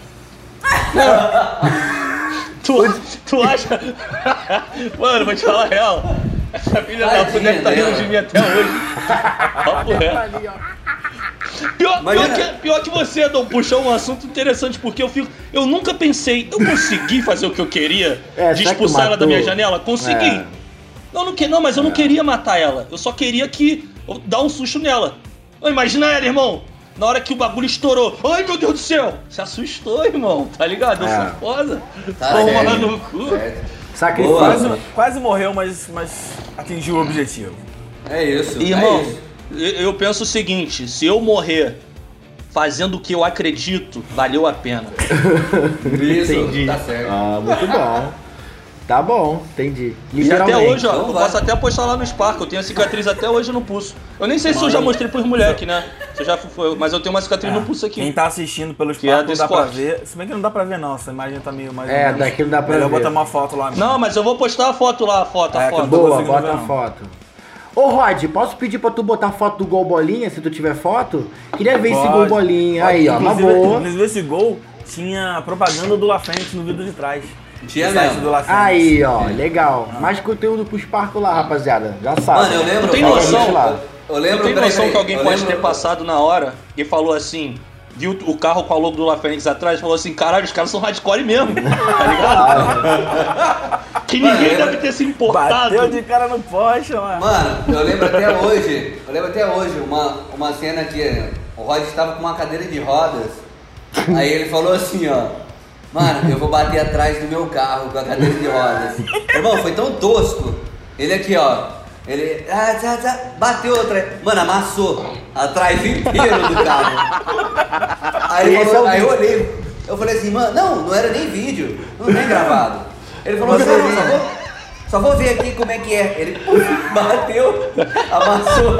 E: tu, tu acha... Mano, vou te falar a real. Essa filha da puta deve tá rindo de mim até hoje. Papo reto. Pior, pior, que, pior que você, Dom, puxou um assunto interessante, porque eu fico. Eu nunca pensei, eu consegui fazer o que eu queria
C: é,
E: de expulsar ela da minha janela? Consegui.
C: É.
E: Não, não, não, mas eu não
C: é.
E: queria matar ela. Eu só queria que. dar um susto nela. Imagina ela, irmão. Na hora que o bagulho estourou. Ai, meu Deus do céu! Se assustou, irmão. Tá ligado? Eu
C: é.
E: sou foda.
D: Tá
E: Toma no cu.
C: Sacrifício.
B: Quase, quase morreu, mas, mas atingiu o objetivo.
D: É isso.
E: Irmão.
D: É isso.
E: Eu penso o seguinte, se eu morrer fazendo o que eu acredito, valeu a pena.
D: Isso,
C: entendi.
D: Tá certo.
C: Ah, muito bom. Tá bom, entendi.
E: E até hoje, ó,
D: Então
E: eu
D: vai.
E: posso até postar lá no Spark, eu tenho a cicatriz até hoje no pulso. Eu nem sei se eu já mostrei pros moleques, né? Se eu já foi, mas eu tenho uma cicatriz
B: É.
E: no pulso aqui.
B: Quem tá assistindo pelo
E: Que é
B: Spark não dá pra
E: Discord.
B: ver. Se bem que não dá pra ver não, essa imagem tá meio mais...
C: É, daqui não dá pra
B: Melhor
C: ver.
B: botar uma foto lá.
E: Não, mas eu vou postar a foto lá, a foto, a
B: É, que eu
E: foto.
B: tô
C: Boa,
B: conseguindo
C: bota
B: ver,
C: a
B: não.
C: foto. Ô Rod, posso pedir pra tu botar foto do Gol Bolinha, se tu tiver foto? Queria ver esse
B: Pode.
C: Gol Bolinha. Aí, ó, uma
B: Inclusive,
C: boa.
B: inclusive esse gol tinha propaganda do La Fênix no vídeo de trás.
D: Tinha
B: No site
D: mesmo.
B: do La Fênix.
C: Aí, ó, legal. Mais conteúdo pro Sparco lá, rapaziada. Já sabe.
D: Mano, eu lembro.
E: Tu tem
C: Segue a
E: noção?
C: gente lá.
D: Eu lembro.
E: Tu tem
D: peraí,
E: noção
D: peraí,
E: que alguém
D: eu
E: pode
D: lembro-
E: ter passado na hora e falou assim, viu o carro com a logo do La Fênix atrás, falou assim, caralho, os caras são hardcore mesmo, tá ligado? Que ninguém
D: Mano,
E: deve ter se importado.
B: Bateu de cara no poste, mano.
D: Mano, eu lembro até hoje, eu lembro até hoje uma, uma cena que o Rod estava com uma cadeira de rodas, aí ele falou assim, ó, mano, eu vou bater atrás do meu carro com a cadeira de rodas. Irmão, foi tão tosco, ele aqui, ó, ele, ah, tá, tá, bateu atrás, mano, amassou atrás inteiro do carro. Aí, ele
C: Esse
D: falou,
C: é o
D: aí eu
C: vídeo.
D: olhei, eu falei assim, mano, não, não era nem vídeo, não nem gravado. Ele falou assim,
B: Você
D: não,
B: viu?
D: só vou, só vou ver aqui como é que é. Ele puf, bateu, amassou.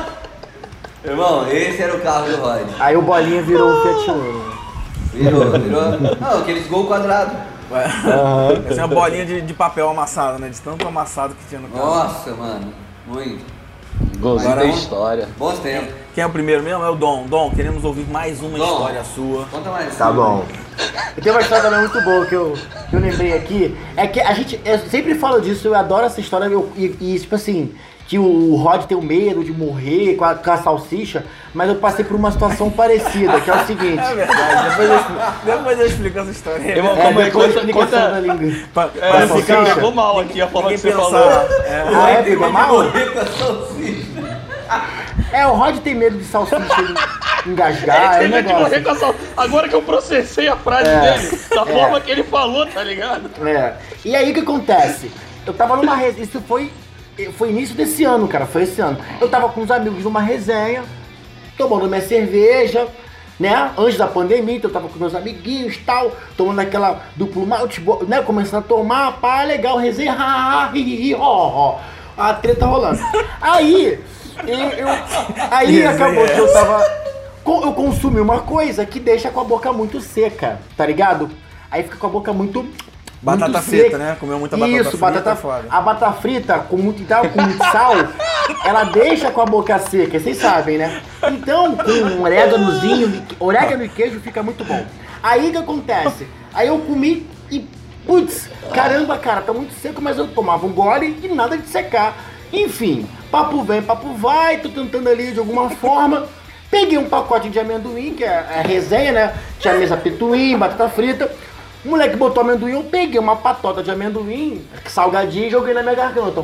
D: Irmão, esse era o carro do Rod.
C: Aí o Bolinha virou um Fiat Uno.
D: Virou, virou. Não, aqueles gol quadrado.
B: Essa é uma bolinha de, de papel amassado, né? De tanto amassado que tinha no carro.
D: Nossa, mano, muito.
E: Gozou
D: Mas
E: da
D: não-
E: história.
D: Bons tempos.
B: Quem é o primeiro mesmo? É o Dom. Dom, queremos ouvir mais uma
D: Dom.
B: história sua.
D: Conta mais.
C: Tá bom. Eu tenho uma história também muito boa que eu, que eu lembrei aqui. É que a gente, eu sempre falo disso, eu adoro essa história. Eu, e, e, tipo assim, que o Rod tem o medo de morrer com a, com a salsicha, mas eu passei por uma situação parecida, que é o seguinte.
B: É verdade, depois eu, expli- depois eu explico essa história.
E: Irmão,
C: É,
E: Como é?
C: depois
E: Conta-
C: a explicação
E: conta-
C: da língua.
B: Pra,
E: É,
B: pra
E: você
B: ficar...
E: pegou mal aqui a forma que
B: Ninguém
E: você
B: pensar.
E: falou.
B: É,
C: Ah, é, pegou mal?
D: Morrer com a salsicha.
C: É, o Rod tem medo de salsicha engasgar, é
E: Ele
C: um
E: tem medo de morrer
C: negócio.
E: com a sal... Agora que eu processei a frase
C: É,
E: dele, da
C: é.
E: forma que ele falou, tá ligado?
C: É. E aí o que acontece? Eu tava numa resenha, isso foi, foi início desse ano, cara, foi esse ano. Eu tava com uns amigos numa resenha, tomando minha cerveja, né? Antes da pandemia, então eu tava com meus amiguinhos e tal, tomando aquela duplo malte, bo- né? Começando a tomar, pá, legal, resenha, ha, ha, hi, hi, hi, ó, ó. A treta rolando. Aí, eu, eu- aí
B: Resenha
C: acabou que eu
B: essa.
C: tava. co- Eu consumi uma coisa que deixa com a boca muito seca, tá ligado? Aí fica com a boca muito.
B: Batata
C: muito
B: frita,
C: seca.
B: né? Comeu muita batata
C: Isso,
B: frita,
C: batata
B: é foda.
C: A batata frita com muito, então, com muito sal, ela deixa com a boca seca, vocês sabem, né? Então, com um oréganozinho, e- orégano e queijo fica muito bom. Aí o que acontece? Aí eu comi e, putz, caramba, cara, tá muito seco, mas eu tomava um gole e nada de secar. Enfim, papo vem, papo vai, tô tentando ali de alguma forma. Peguei um pacote de amendoim, que é a resenha, né? Tinha mesa petuim, batata frita. O moleque botou amendoim, eu peguei uma patota de amendoim, salgadinho, e joguei na minha garganta.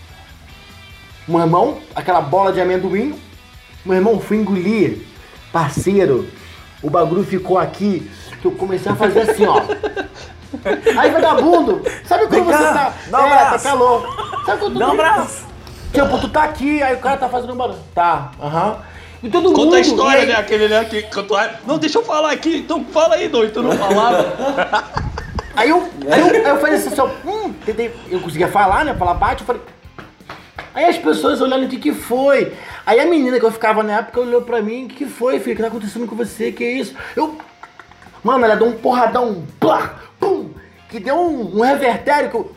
C: Meu irmão, aquela bola de amendoim, meu irmão, fui engolir, parceiro, o bagulho ficou aqui, que eu comecei a fazer assim, ó. Aí, vagabundo, sabe quando você
B: cá,
C: tá...
B: dá um
C: é,
B: abraço.
C: tá calor. Sabe quando tu...
B: Dá um abraço.
C: Tipo, tu tá aqui, aí o cara tá fazendo um barulho. Tá, aham. E todo mundo...
E: Conta a história,
C: aí...
E: né? Aquele, né? Que, que tu... Não, deixa eu falar aqui. Então fala aí, doido. Tu não falava.
C: Aí eu, aí eu, aí eu falei assim, ó, hum, tentei, eu conseguia falar, né? Falar bate, eu falei... Aí as pessoas olhando, o que que foi? Aí a menina que eu ficava na época olhou pra mim, o que que foi, filho? O que tá acontecendo com você? Que isso? Eu... Mano, ela deu um porradão, plá, pum, que deu um, um revertério que eu...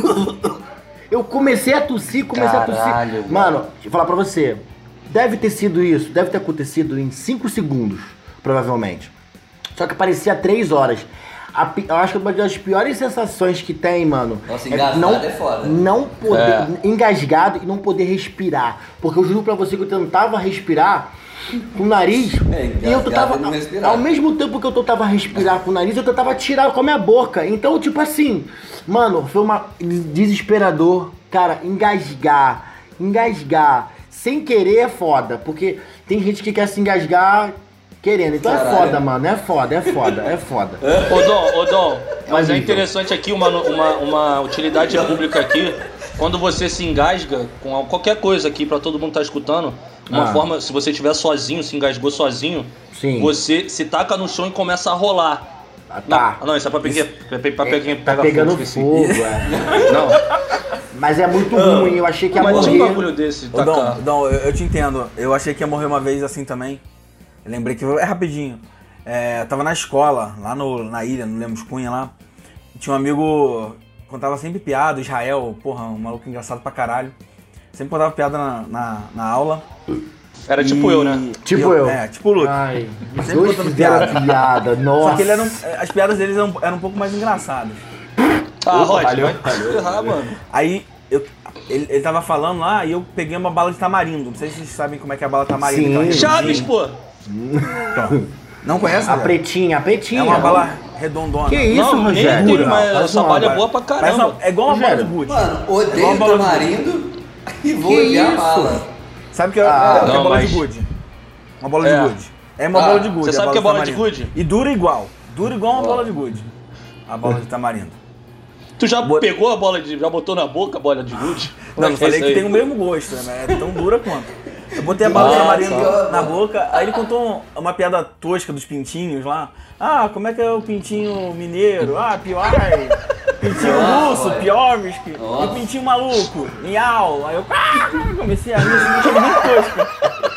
C: Eu comecei a tossir, comecei
D: Caralho,
C: a tossir.
D: mano.
C: Mano, deixa eu falar pra você, deve ter sido isso, deve ter acontecido em cinco segundos, provavelmente. Só que parecia três horas. A pi- eu acho que uma das piores sensações que tem, mano.
D: Nossa, engasgado é foda.
C: Não poder.
E: É.
C: Engasgado e não poder respirar. Porque eu juro pra você que eu tentava respirar com o nariz.
D: É,
C: e eu
D: engasgado
C: tentava.
D: e não respirar.
C: Ao mesmo tempo que eu tentava respirar com o nariz, eu tentava tirar com a minha boca. Então, tipo assim, mano, foi uma desesperador, cara, engasgar. Engasgar. Sem querer é foda. Porque tem gente que quer se engasgar querendo. Então
D: Caralho.
C: é foda, mano. É foda, é foda, é foda.
E: Ô Dom, ô Dom, mas é
C: horrível.
E: interessante aqui uma, uma, uma utilidade pública aqui. Quando você se engasga com qualquer coisa aqui, pra todo mundo tá escutando, uma
C: Ah.
E: forma, se você estiver sozinho, se engasgou sozinho,
C: Sim.
E: você se taca no chão e começa a rolar.
C: Ah, tá.
E: Não, não, isso é pra pegar, pra, pra, pra pegar,
C: Tá
E: pega
C: pegando
E: fogo, esqueci.
C: fogo, é.
E: Não,
C: Mas é muito ruim, eu achei que ia
E: mas tinha um
C: morrer.
E: bagulho desse,
B: Ô, Dom,
E: tacar.
B: Dom, eu, eu te entendo. Eu achei que ia morrer uma vez assim também. Eu lembrei que... É rapidinho. É, eu tava na escola, lá no, na ilha, no Lemos Cunha lá. E tinha um amigo... Contava sempre piada, Israel, porra, um maluco engraçado pra caralho. Sempre contava piada na, na, na aula.
E: Era tipo
B: E-
E: eu, né?
C: Tipo eu.
B: É, tipo o Luke.
C: Ai, os
B: Sempre
C: dois
B: contando
C: fizeram
B: piada.
C: piada, nossa.
B: Só que ele era um- as piadas deles eram, eram um pouco mais engraçadas.
E: Ah, Rod,
C: valeu,
E: vai te ferrar, mano.
B: Aí eu, ele, ele tava falando lá e eu peguei uma bala de tamarindo. Não sei se vocês sabem como é que é a bala de tamarindo.
C: Sim.
B: aquela
E: Chaves,
B: redondinha.
E: pô.
B: Não conhece?
C: A
B: né?
C: pretinha, a pretinha.
B: É uma bala redondona.
C: Que isso,
E: Não, nem
C: Rogério?
E: tem, mas
B: Parece
E: essa
B: uma
E: balha é
B: bala-
E: boa pra
B: parece
E: caramba.
B: uma- é igual uma bala de
C: Rogério.
B: gude.
D: Mano,
B: Igual
D: odeio
B: uma bola de
D: tamarindo e vou
C: Que
D: odiar a
C: isso?
D: bala.
B: Sabe que é,
C: Ah,
B: é, que é
E: não,
B: bola
E: mas-
B: de gude? Uma bola
E: É.
B: de gude. É uma
D: Ah,
B: bola de gude.
E: você
B: a
E: sabe que é bola de
B: tamarindo.
E: gude?
B: E dura igual. Dura igual uma
D: Ó.
B: bola de gude. A bola de tamarindo.
E: Tu já
B: Bo-
E: pegou a bola de. Já botou na boca a bola de gude?
B: Não, não falei que tem o mesmo gosto, né? É tão dura quanto. Eu botei a bala de
E: Ah,
B: tamarindo
D: tá.
B: na boca, aí ele contou uma piada tosca dos pintinhos lá. Ah, como é que é o pintinho mineiro? Ah, pior. Pintinho
D: Nossa,
B: russo,
D: olha.
B: piorvski. E
D: Nossa.
B: o pintinho maluco, miau. Aí eu ah, comecei a rir, assim, achando muito tosco.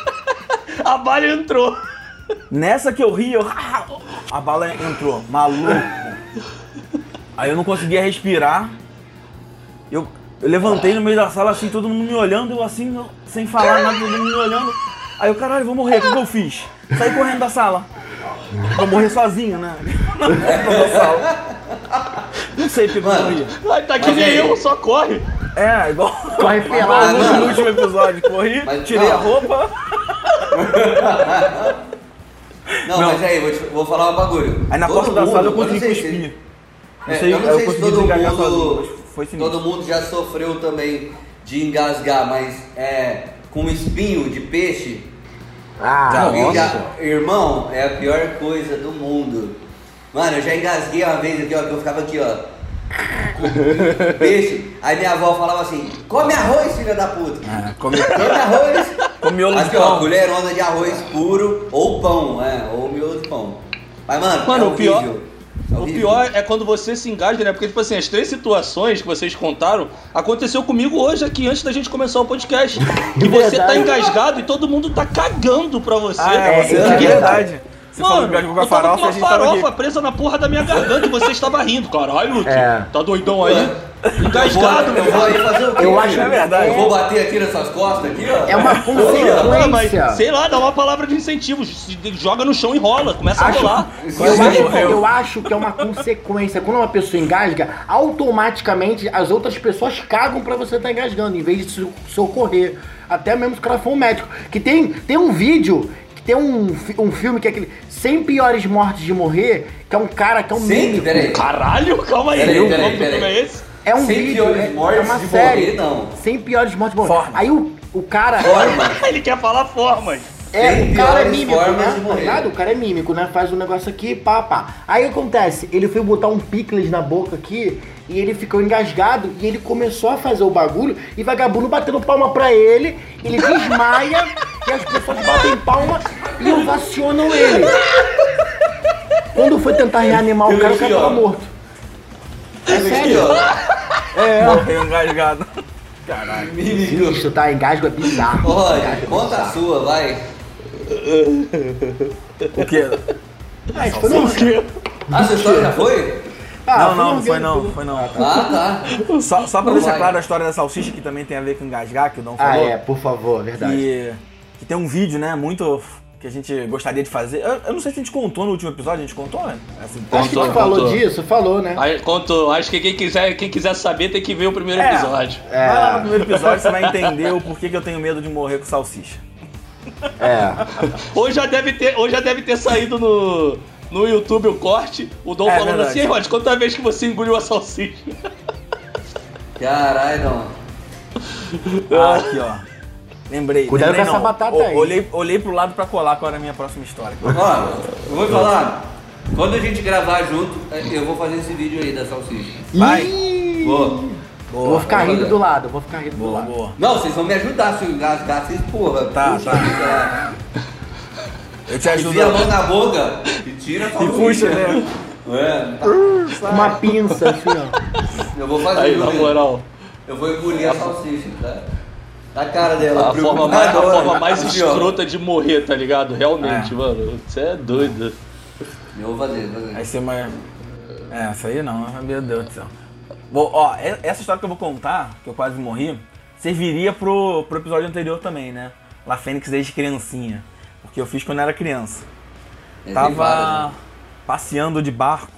E: A bala entrou.
B: Nessa que eu ri, eu... a bala entrou, maluco. Aí eu não conseguia respirar. Eu, eu levantei no meio da sala, assim, todo mundo me olhando, eu assim, eu- sem falar nada, todo mundo me olhando. Aí eu, caralho, vou morrer, o que que eu fiz? Saí correndo da sala. Vou morrer sozinho, né? Da sala. Não sei porque eu
D: Mano.
B: morri.
E: Ai, tá que nem
D: aí-
E: eu, só corre.
B: É, igual,
C: Corre
B: igual
C: pelado.
B: no no último episódio. Corri,
D: Mas
B: tirei
D: não.
B: a roupa.
D: Não,
B: Não.
D: mas aí, vou, te- vou falar um bagulho.
B: Aí na
D: Todo
B: porta da
D: mundo-
B: sala eu
D: não
B: consegui
D: sei se-
B: cuspir.
D: É,
B: Não sei,
D: eu não
B: eu
D: sei se
B: consegui
D: todo
B: desengasgar
D: mundo,
B: sozinho, mas foi sinistro.
D: todo mundo já sofreu também de engasgar, mas é com espinho de peixe.
C: Ah,
D: Alguém
C: nossa.
D: já- irmão, é a pior coisa do mundo. Mano, eu já engasguei uma vez aqui, ó, que eu ficava aqui, ó. com peixe. Aí minha avó falava assim: come arroz, filha da puta.
B: Ah, come,
D: Come arroz.
B: come miolo de
D: Aqui, ó,
B: pão.
D: colherona de arroz puro ou pão, é, ou miolo de pão. Mas, mano,
E: Mano,
D: é
E: o pior-
D: horrível. É
E: O
D: horrível.
E: pior é quando você se engasga, né? Porque, tipo assim, as três situações que vocês contaram aconteceu comigo hoje aqui, antes da gente começar o podcast. Que você tá
C: Verdade.
E: engasgado e todo mundo tá cagando pra você.
B: Ah, é, você
C: é
B: é
C: verdade.
B: verdade. Você falou
E: Mano,
B: que engasgou com a
E: eu tava
B: farofa
E: com
B: e a
E: uma
B: gente tava
E: farofa
B: aqui.
E: presa na porra da minha garganta e você estava rindo. Caralho, Luke,
C: É.
E: tá doidão aí?
D: Eu vou,
E: Engasgado,
D: eu vou aí fazer o quê?
C: Eu acho
D: filho?
B: é verdade.
D: Eu vou bater aqui nessas costas aqui, ó.
C: É uma
E: Mano, mas,
C: consequência.
E: sei lá, dá uma palavra de incentivo. Se joga no chão e rola, começa a
C: Acho-
E: rolar.
C: Eu
B: Sim,
C: acho,
B: morreu.
C: eu acho que é uma consequência. Quando uma pessoa engasga, automaticamente as outras pessoas cagam pra você estar engasgando, em vez de so- socorrer. Até mesmo se o cara for um médico. Que tem, tem um vídeo que tem um, fi- um filme que é aquele cem Piores Mortes de Morrer, que é um cara que é um
D: Cem?
C: mímico.
D: Peraí.
E: Caralho, calma aí.
D: Peraí,
E: O
D: peraí,
E: nome do
D: peraí.
E: filme é esse?
C: É um
D: cem
C: vídeo,
D: Piores
C: é,
D: Mortes
C: é uma
D: de
C: série.
D: Morrer, não.
C: cem Piores Mortes de Morrer.
B: Forma.
C: Aí o, o cara...
D: Forma.
E: Ele quer falar formas.
C: É,
D: cem
C: o cara é
D: piores
C: mímico,
D: formas
C: né?
D: de
C: Tá
D: morrer.
C: ligado? O cara é mímico, né? Faz um negócio aqui, pá, pá. Aí acontece, ele foi botar um picles na boca aqui e ele ficou engasgado e ele começou a fazer o bagulho e vagabundo batendo palma pra ele, ele desmaia e as pessoas batem palma e ovacionam ele. Quando foi tentar reanimar o cara, o cara tava morto. É sério.
B: Morreu engasgado. Caralho.
D: Mímico.
C: Isso, tá? Engasgo é bizarro.
D: Olha, conta a sua, vai.
B: O quê?
C: Ah, isso foi no...
D: Ah, sua história já foi?
C: Ah,
B: não, não, não
C: no
B: foi não,
C: orgânico.
B: foi não.
D: Ah, tá.
B: Só, só pra
D: Não
B: deixar
D: vai.
B: claro a história da salsicha, que também tem a ver com engasgar, que o Dom
C: Ah,
B: falou.
C: é, por favor, verdade.
B: Que, que tem um vídeo, né, muito... que a gente gostaria de fazer. Eu, eu não sei se a gente contou no último episódio, a gente contou, né? Assim,
C: Acho que a gente
E: Contou,
C: falou
E: contou.
C: disso, falou, né?
E: Aí, conto, acho que quem quiser, quem quiser saber tem que ver o primeiro
B: É.
E: episódio.
C: É.
B: Vai lá no primeiro episódio, você vai entender o porquê que eu tenho medo de morrer com salsicha.
C: É.
E: Ou já deve ter, ou já deve ter saído no, no YouTube o corte, o Dom
B: É,
E: falando
B: verdade.
E: assim, "Ei, Rod, quanta vez que você engoliu a salsicha?"
D: Caralho, não.
B: Ah, aqui, ó. Lembrei.
C: Cuidado
B: lembrei,
C: com essa
B: não.
C: batata
B: O-
C: aí.
B: Olhei, olhei pro lado pra colar qual era a minha próxima história.
D: Ó, eu vou falar. Quando a gente gravar junto, eu vou fazer esse vídeo aí da salsicha.
B: Vai.
C: Ih,
D: Vou.
B: Boa,
C: eu vou ficar
D: boa.
C: rindo do lado, eu vou ficar rindo do
B: Boa,
C: lado.
B: boa.
D: Não, vocês vão me ajudar se eu engasgar, vocês porra.
B: Tá,
D: puxa,
B: tá.
D: fica-
B: Eu te ajudo.
D: Enfia a mão na boca e tira a
B: E
D: salsicha.
B: puxa, né?
D: É, tá.
C: Uma pinça, assim, ó.
D: Eu vou fazer,
E: Aí,
D: viu,
E: na
D: gente?
E: moral,
D: Eu vou engolir a salsicha, tá? Na cara dela.
E: a forma mais, a
D: preocupadora.
E: forma mais
D: Assim, ó.
E: escrota de morrer, tá ligado? Realmente,
B: É.
E: mano, você é doido.
D: Eu vou fazer, vou
B: Aí
D: fazer.
B: você vai. É, essa aí não, meu Deus do céu. Bom, ó, e- essa história que eu vou contar, que eu quase morri, serviria pro, pro episódio anterior também, né? La Fênix desde criancinha. Porque eu fiz quando era criança.
D: Tem
B: Tava
D: várias, né?
B: passeando de barco.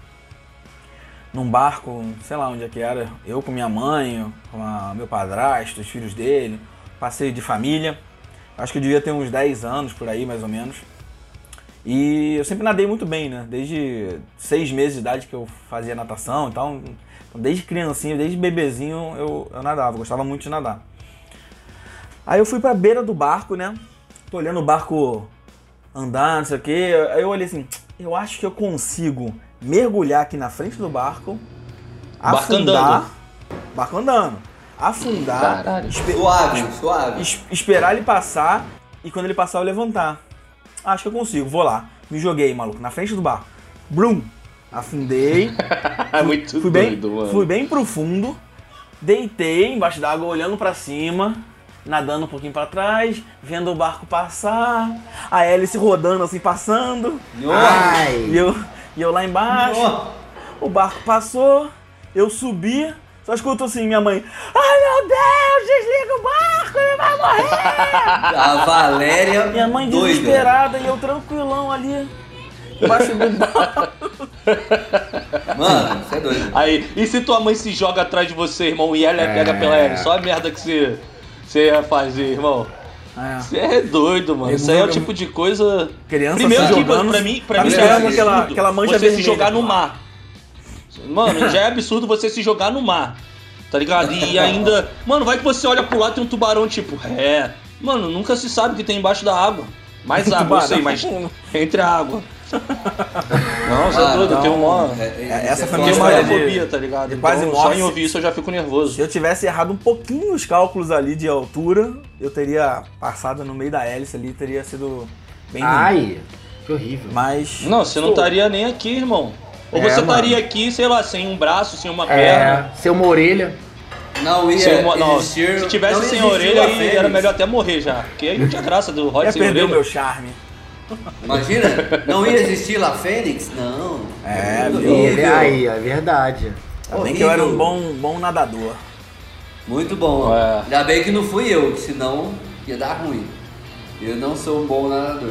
B: Num barco, sei lá onde é que era. Eu com minha mãe, com a- meu padrasto, os filhos dele. Passeio de família. Acho que eu devia ter uns dez anos por aí, mais ou menos. E eu sempre nadei muito bem, né? Desde seis meses de idade que eu fazia natação e tal. Então, desde criancinha, desde bebezinho eu, eu nadava, gostava muito de nadar. Aí eu fui pra beira do barco, né? Tô olhando o barco andar, não sei o quê. Aí eu olhei assim, eu acho que eu consigo mergulhar aqui na frente do barco,
E: Barco
B: afundar,
E: andando.
B: barco andando, afundar,
E: Caralho.
B: espe-
D: Suave, suave.
B: es- esperar ele passar e quando ele passar eu levantar. Acho que eu consigo, vou lá. Me joguei, maluco, na frente do barco. Brum! Afundei.
E: É muito
B: fui bem,
E: doido, mano.
B: fui bem profundo. Deitei embaixo d'água, olhando pra cima, nadando um pouquinho pra trás, vendo o barco passar, a hélice rodando assim, passando.
C: Ai.
B: E eu, e eu lá embaixo.
D: Nossa.
B: O barco passou, eu subi, só escuto assim minha mãe: "Ai meu Deus, desliga o barco, ele vai morrer!"
D: A Valéria.
B: Minha mãe
D: doida.
B: desesperada e eu tranquilão ali, embaixo do barco.
D: Mano, você é doido.
E: Aí, e se tua mãe se joga atrás de você, irmão, e ela pega pela hélice? Só a merda que você, você ia fazer, irmão.
B: É.
E: Você é doido, mano. Isso aí é o tipo de coisa.
B: Criança
E: Primeiro
B: se
E: que,
B: jogando,
E: pra mim, pra
B: tá
E: mim já é
B: esperando
E: absurdo
B: aquela- aquela mancha
E: você
B: vermelha.
E: se jogar no mar. Mano, já é absurdo você se jogar no mar. Tá ligado? E ainda. Mano, vai que você olha pro lado e tem um tubarão, tipo, é. Mano, nunca se sabe o que tem embaixo da água. Mais água, eu sei, mas entre a água. Não, você é
D: Ah,
E: doido, eu
D: não.
E: tenho uma.
D: É- é-
B: É, essa
D: isso
B: foi
D: é
B: minha
E: Tenho
D: foda.
B: história
E: uma
B: de-
E: fobia, tá ligado?
B: de quase
E: Então, só
B: morte.
E: em ouvir isso eu já fico nervoso.
B: Se eu tivesse errado um pouquinho os cálculos ali de altura, eu teria passado no meio da hélice ali, teria sido bem ruim.
C: Ai, que horrível.
B: Mas.
E: Não, você não estaria nem aqui, irmão. Ou
C: É,
E: você
C: mano.
E: estaria aqui, sei lá, sem um braço, sem uma perna.
C: É, ser uma orelha.
D: Não ia
E: Sem uma- não,
D: existir.
E: se tivesse
D: não
E: sem
D: existiu
E: orelha,
D: a
E: aí
D: Fênix.
E: era melhor até morrer já. Porque aí não tinha graça do Rod
B: Ia
E: sem
B: perder o
E: orelha.
B: meu charme.
D: Imagina, não ia existir La Fênix? Não.
B: É, viu?
C: Ele, aí, é verdade.
B: Ainda bem que eu era um
D: Horrível.
B: bom, bom nadador.
D: Muito bom.
E: É.
D: Ainda bem que não fui eu, senão ia dar ruim. Eu não sou um bom nadador.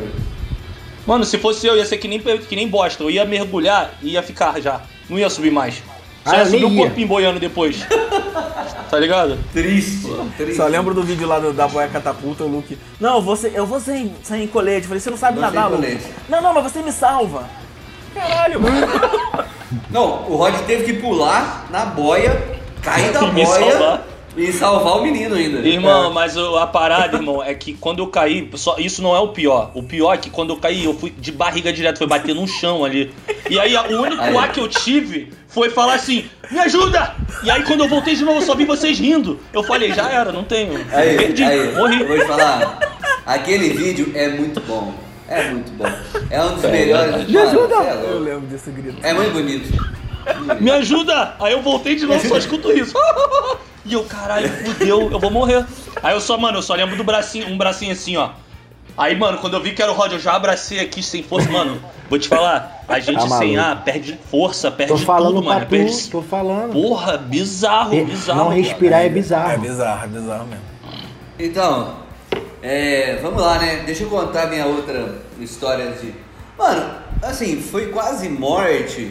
E: Mano, se fosse eu, ia ser que nem, que nem bosta. Eu ia mergulhar e ia ficar já. Não ia subir mais. Só
C: Ah,
E: ia
C: eu
E: subir
C: nem
E: o
C: ia.
E: corpinho boiando depois. Tá ligado?
D: Triste, triste.
B: Só lembro do vídeo lá do, da boia catapulta, o Luke. Não, você, eu vou sem, sem colete. Eu falei, você não sabe
D: Não
B: nadar,
D: sem
B: Luke.
D: colete.
B: Não, não, mas você me salva. Caralho, mano.
D: Não, o Rod teve que pular na boia, cair da
E: E me
D: boia
E: salvar.
D: e salvar o menino ainda.
E: Irmão, mas o- a parada, irmão, é que quando eu caí, só, isso não é o pior. O pior é que quando eu caí, eu fui de barriga direto, foi bater no chão ali. E aí, o único
D: Aí.
E: ar que eu tive foi falar assim, me ajuda! E aí, quando eu voltei de novo, eu só vi vocês rindo. Eu falei, já era, não tenho.
D: Aí,
E: Perdi,
D: aí,
E: morri.
D: eu vou te falar, aquele vídeo é muito bom. É muito bom. É um dos
E: É,
D: melhores.
E: me
D: mano,
B: ajuda!
D: cê é louco.
B: Eu lembro desse grito.
D: É muito bonito.
E: Me ajuda! Aí eu voltei de novo, só escuto isso. E eu, caralho, fudeu, eu vou morrer. Aí eu só, mano, eu só lembro do bracinho, um bracinho assim, ó. Aí, mano, quando eu vi que era o Rod, eu já abracei aqui sem força. Mano, vou te falar, a gente
C: Tá
E: sem
C: maluco.
E: ar perde força, perde
C: Tô falando
E: tudo,
C: pra
E: mano.
C: tu,
E: Perde...
C: tô falando.
E: Porra, bizarro,
C: Re-
E: bizarro.
C: Não
E: mano.
C: respirar é
B: É
C: bizarro.
B: bizarro, é bizarro mesmo.
D: Então, é, vamos lá, né? Deixa eu contar minha outra história de... Mano, assim, foi quase morte,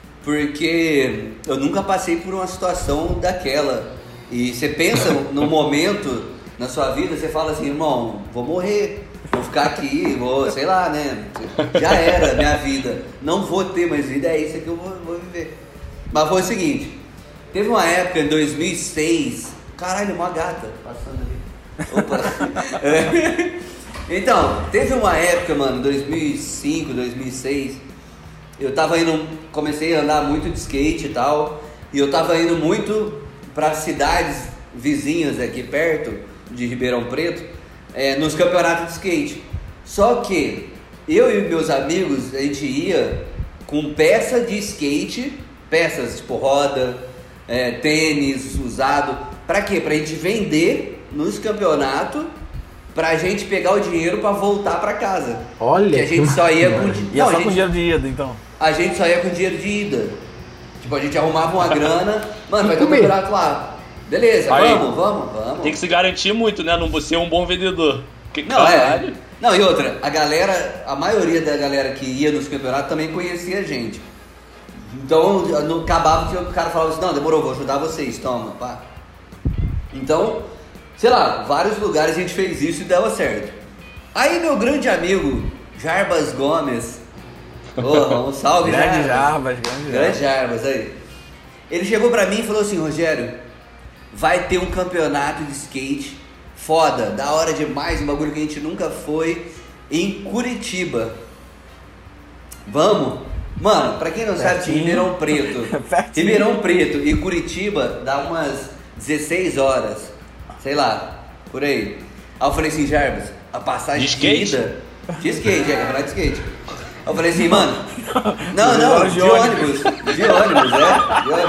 D: porque eu nunca passei por uma situação daquela. E você pensa num momento na sua vida, você fala assim, irmão, vou morrer, vou ficar aqui, vou, sei lá, né? Já era minha vida, não vou ter mais vida, é isso que eu vou, vou viver. Mas foi o seguinte, teve uma época em dois mil e seis, caralho, uma gata passando ali. Opa. É. Então, teve uma época, mano, dois mil e cinco, dois mil e seis, eu tava indo, comecei a andar muito de skate e tal, e eu tava indo muito para cidades vizinhas aqui perto de Ribeirão Preto, é, nos campeonatos de skate. Só que eu e meus amigos, a gente ia com peça de skate, peças tipo roda, é, tênis usado, pra quê? Pra gente vender nos campeonatos, pra gente pegar o dinheiro pra voltar pra casa.
C: Olha
D: que a gente
C: que
D: só ia com, di-
B: Ia
D: não,
B: só
D: a
B: com
D: gente-
B: dinheiro de ida, então.
D: a gente só ia com dinheiro de ida. Tipo, a gente arrumava uma grana, mano, vai ter um
C: comer.
D: campeonato lá. Beleza,
E: Aí,
D: vamos, vamos, vamos.
E: Tem que se garantir muito, né? Não ser um bom vendedor. Que
D: Não,
E: caralho.
D: é. Não, e outra, a galera, a maioria da galera que ia nos campeonatos também conhecia a gente. Então, no, acabava que o cara falava assim, não, demorou, vou ajudar vocês, toma, pá. Então, sei lá, vários lugares a gente fez isso e dava certo. Aí meu grande amigo, Jarbas Gomes, oh, um salve,
B: Grande
D: Jarbas.
B: Jarbas, grande
D: Grande
B: Jarbas.
D: Jarbas, aí. Ele chegou pra mim e falou assim, Rogério, vai ter um campeonato de skate foda, da hora demais, um bagulho que a gente nunca foi, em Curitiba. Vamos? Mano, pra quem não sabe,
B: Pertinho.
D: Ribeirão Preto.
B: Pertinho.
D: Ribeirão Preto e Curitiba dá umas dezesseis horas, sei lá, por aí. Aí eu falei assim, Jarbas, a passagem
E: De skate?
D: ida... De skate, é, campeonato de skate. Aí eu falei assim, mano... Não, não,
B: De
D: de ônibus. De ônibus, é, de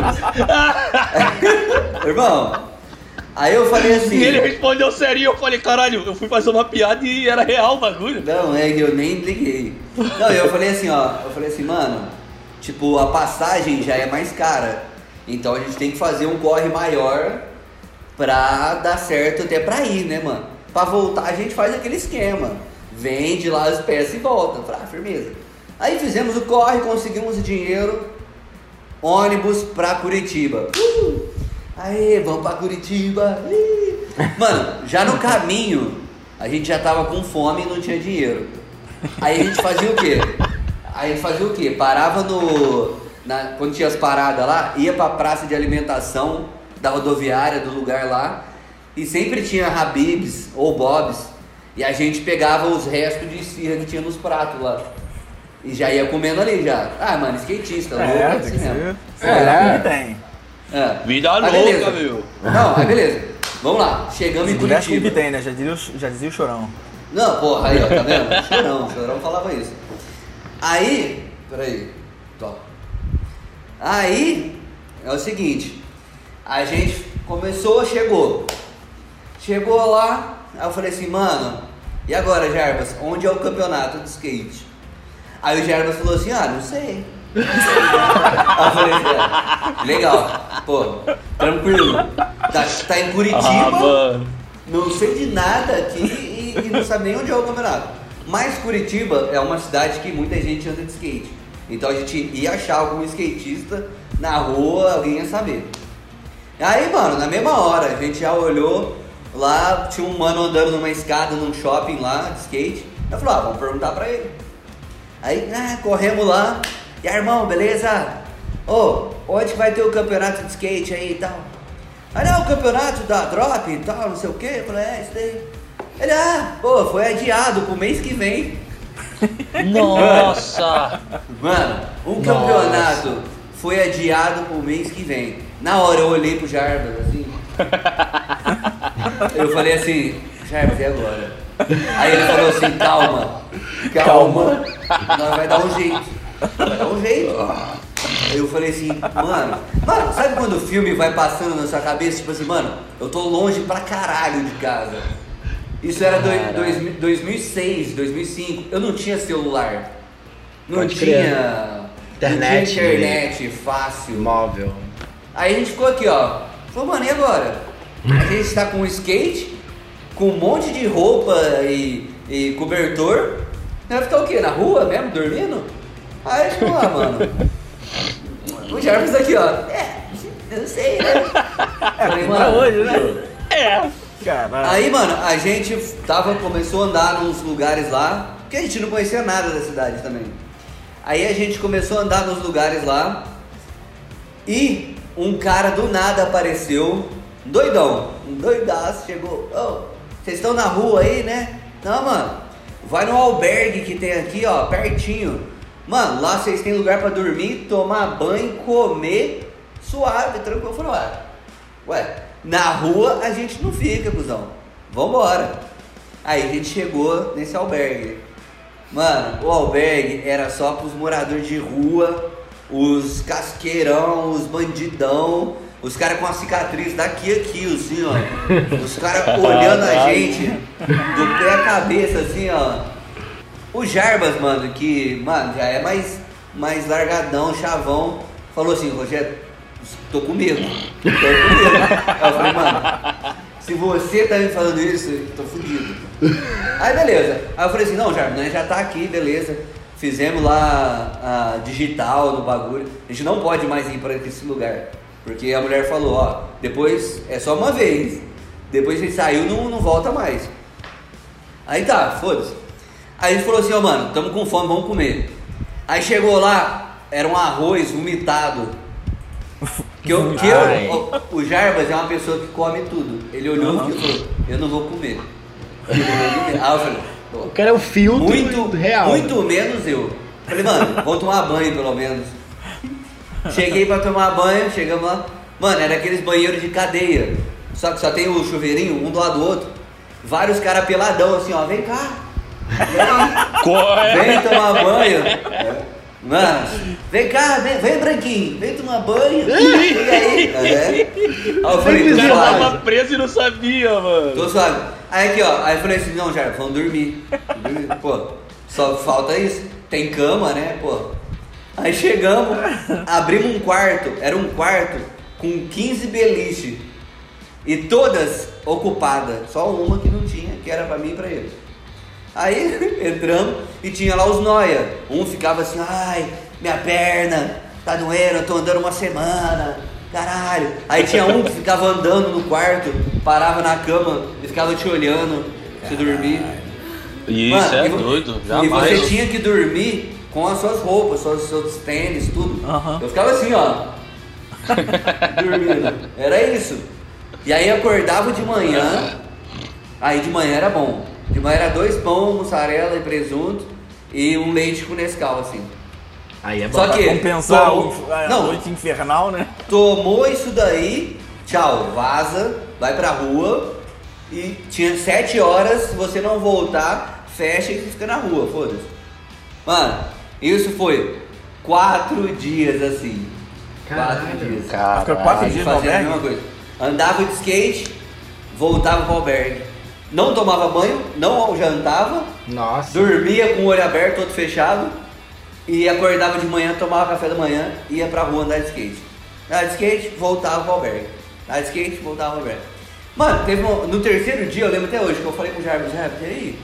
D: ônibus. Irmão, aí eu falei assim...
E: E ele respondeu serinho, eu falei, caralho, eu fui fazer uma piada e era real o bagulho.
D: Não, é que eu nem liguei. Não, eu falei assim, ó, eu falei assim, mano, tipo, a passagem já é mais cara. Então a gente tem que fazer um corre maior pra dar certo até pra ir, né, mano? Pra voltar a gente faz aquele esquema. Vende lá as peças e volta. Eu falei, ah, firmeza. Aí fizemos o corre, conseguimos o dinheiro, ônibus pra Curitiba. Uh! Aê, vamos pra Curitiba. Ih! Mano, já no caminho, a gente já tava com fome e não tinha dinheiro. Aí a gente fazia o quê? Aí a gente fazia o quê? Parava no... na- quando tinha as paradas lá, ia pra praça de alimentação da rodoviária, do lugar lá, e sempre tinha Habib's ou Bob's, e a gente pegava os restos de esfirra que tinha nos pratos lá. E já ia comendo ali já. Ah, mano, skatista, louco,
B: É,
D: assim
B: tem que
D: mesmo.
B: ser.
C: É.
B: É, que tem.
D: É.
E: Vida
D: Mas
E: louca,
D: beleza.
E: meu.
D: Não, aí beleza. Vamos lá, chegamos
B: Se
D: em
B: tivesse com o que
D: Curitiba.
B: tem, né? Já dizia, o- já dizia o chorão.
D: Não, porra, aí ó, tá vendo? Chorão, Chorão falava isso. Aí, peraí, top. Aí, é o seguinte, a gente começou, chegou. Chegou lá, aí eu falei assim, mano, e agora, Jarbas, onde é o campeonato de skate? Aí o Jarbas falou assim, ah, não sei. Aí eu falei assim, ah, legal, pô, tranquilo. Tá, tá em Curitiba.
E: Ah, mano.
D: Não sei de nada aqui e, e não sabe nem onde é o campeonato. Mas Curitiba é uma cidade que muita gente anda de skate. Então a gente ia achar algum skatista na rua, alguém ia saber. Aí, mano, na mesma hora, a gente já olhou lá, tinha um mano andando numa escada num shopping lá, de skate. Eu falei, ah, vamos perguntar pra ele. Aí, ah, corremos lá. E aí, irmão, beleza? Ô, oh, onde que vai ter o campeonato de skate aí e tal? Ah, não, o campeonato da Drop e tal, não sei o quê. Eu falei, é, isso daí. Ele, ah, pô, foi adiado pro mês que vem.
E: Nossa!
D: Mano, um
C: Nossa.
D: campeonato foi adiado pro mês que vem. Na hora eu olhei pro Jarbas, assim. Eu falei assim, Jarbas, e agora? Aí ele falou assim, calma, calma, nós vai dar um jeito. Vai dar um jeito. Aí eu falei assim, mano, mano, sabe quando o filme vai passando na sua cabeça, tipo assim, mano, eu tô longe pra caralho de casa. Isso era dois, dois, dois mil e seis, dois mil e cinco, eu não tinha celular. Não
C: Pode
D: tinha
C: crer.
D: não tinha
C: Internet.
D: internet fácil.
C: Móvel.
D: Aí a gente ficou aqui, ó. Falou, mano, e agora? A gente tá com um skate, com um monte de roupa e, e cobertor. Vai ficar o quê? Na rua mesmo, dormindo? Aí a gente falou, ah, mano. O Jarvis aqui, ó. É, eu não sei, né? Falei,
B: pra hoje, né?
E: É.
B: Caralho.
D: Aí, mano, a gente tava, começou a andar nos lugares lá, porque a gente não conhecia nada da cidade também. Aí a gente começou a andar nos lugares lá e um cara do nada apareceu, doidão, um doidaço, chegou, ô, vocês estão na rua aí, né? Não, mano, vai no albergue que tem aqui, ó, pertinho. Mano, lá vocês têm lugar pra dormir, tomar banho, comer, suave, tranquilo. Eu falei, ué, ué, na rua a gente não fica, cuzão, vambora. Aí a gente chegou nesse albergue. Mano, o albergue era só pros moradores de rua, os casqueirão, os bandidão, os caras com a cicatriz daqui aqui, assim, ó. Os caras olhando a gente do pé à cabeça, assim, ó. O Jarbas, mano, que, mano, já é mais, mais largadão, chavão, falou assim, Rogério, tô com medo, tô com medo. Aí eu falei, mano, se você tá me falando isso, eu tô fudido. Aí beleza, aí eu falei assim, não, Jarbas, né, já tá aqui, beleza. Fizemos lá a digital no bagulho. A gente não pode mais ir para esse lugar. Porque a mulher falou, ó, depois é só uma vez. Depois que a gente saiu, não, não volta mais. Aí tá, foda-se. Aí a gente falou assim, ó, mano, tamo com fome, vamos comer. Aí chegou lá, era um arroz vomitado. Que eu, que eu, o, o Jarbas é uma pessoa que come tudo. Ele olhou uhum. e falou, eu não vou comer. Eu não vou comer. Aí eu falei,
C: o cara é um filtro
D: muito,
C: real.
D: Muito menos eu. Falei, mano, vou tomar banho pelo menos. Cheguei pra tomar banho, chegamos lá. Mano, era aqueles banheiros de cadeia. Só que só tem o chuveirinho, um do lado do outro. Vários caras peladão assim, ó, vem cá. Vem, vem tomar banho. Mano, vem cá, vem, vem branquinho, vem tomar banho. Chega aí. É. Aí eu falei,
E: o cara
D: suave.
E: tava preso e não sabia, mano.
D: Tô suave. Aí aqui, ó, aí eu falei assim, não, Jair, vamos dormir. dormir. Pô, só falta isso. Tem cama, né, pô. Aí chegamos, abrimos um quarto, era um quarto com quinze beliches. E todas ocupadas, só uma que não tinha, que era pra mim e pra ele. Aí entramos e tinha lá os noia. Um ficava assim, ai, minha perna tá doendo, eu tô andando uma semana, caralho. Aí tinha um que ficava andando no quarto, parava na cama e ficava te olhando, você dormir.
E: Isso, mano, é e, doido, jamais.
D: E você tinha que dormir com as suas roupas, seus, seus tênis, tudo. Uhum. Eu ficava assim, ó, dormindo. Era isso. E aí acordava de manhã, aí de manhã era bom. De manhã era dois pão, mussarela e presunto e um leite com Nescau, assim.
C: Aí é bom.
B: Só que
C: pra
B: compensar
D: tomou,
B: o, a
D: não,
B: noite infernal, né?
D: Tomou isso daí, tchau, vaza, vai pra rua e tinha sete horas, se você não voltar, fecha e fica na rua, foda-se. Mano, isso foi quatro dias assim.
C: Caralho,
D: quatro dias.
B: Caralho. Fica quatro dias no
D: fazia a
B: albergue?
D: mesma coisa. Andava de skate, voltava pro albergue. Não tomava banho, não jantava,
C: Nossa.
D: dormia com o olho aberto, todo fechado, e acordava de manhã, tomava café da manhã, ia pra rua andar de skate. Andava de skate, voltava pro albergue. Andava de skate, voltava pro albergue. Mano, teve um, no terceiro dia, eu lembro até hoje, que eu falei com o Jarbas, Jarbas, e aí?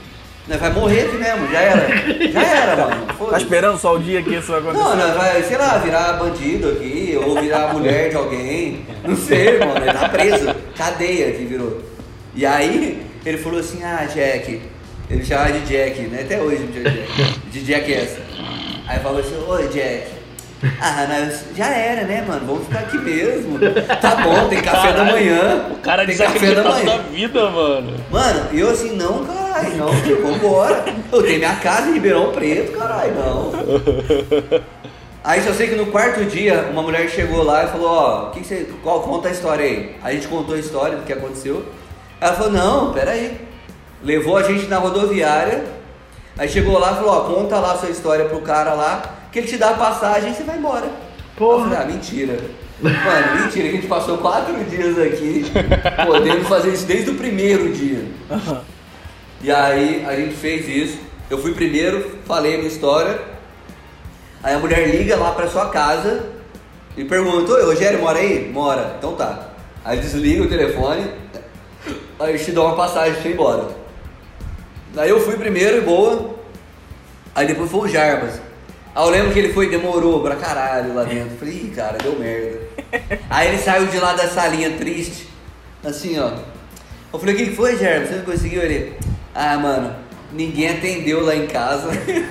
D: Nós vai morrer aqui mesmo, já era. Já era, mano.
B: Tá
D: Foda-se.
B: esperando só o dia que isso vai acontecer?
D: Não, nós vai, sei lá, virar bandido aqui, ou virar mulher de alguém. Não sei, mano, ele tá preso. Cadeia que virou. E aí, ele falou assim, ah, Jack. Ele chamava de Jack, né? Até hoje me chama de Jack. De Jack essa. Aí falou assim, oi, Jack. Ah, nós já era, né, mano? Vamos ficar aqui mesmo. Tá bom, tem café
E: Caralho,
D: da manhã.
E: O cara
D: tem café da
E: desacreditado da
D: manhã.
E: vida, mano.
D: Mano, eu assim, não, caralho, não, vambora. Eu tenho minha casa em Ribeirão Preto, caralho, não. Aí só sei que no quarto dia, uma mulher chegou lá e falou, ó, que que você, qual, conta a história aí. Aí a gente contou a história do que aconteceu. Ela falou, não, peraí. Levou a gente na rodoviária. Aí chegou lá e falou, ó, conta lá a sua história pro cara lá, que ele te dá a passagem e você vai embora.
C: Porra.
D: Eu falei, ah, mentira. Mano, mentira, que a gente passou quatro dias aqui, podendo fazer isso desde o primeiro dia. E aí a gente fez isso. Eu fui primeiro, falei a minha história. Aí a mulher liga lá pra sua casa e pergunta, oi, Rogério, mora aí? Mora, então tá. Aí desliga o telefone, aí eu te dou uma passagem pra você ir embora. Aí eu fui primeiro e boa. Aí depois foi o Jarbas. Aí eu lembro que ele foi, demorou pra caralho lá dentro. Falei, ih, cara, deu merda. Aí ele saiu de lá da salinha triste, assim, ó. Eu falei, o que que foi, Jarbas? Você não conseguiu? Ele, ah, mano, ninguém atendeu lá em casa.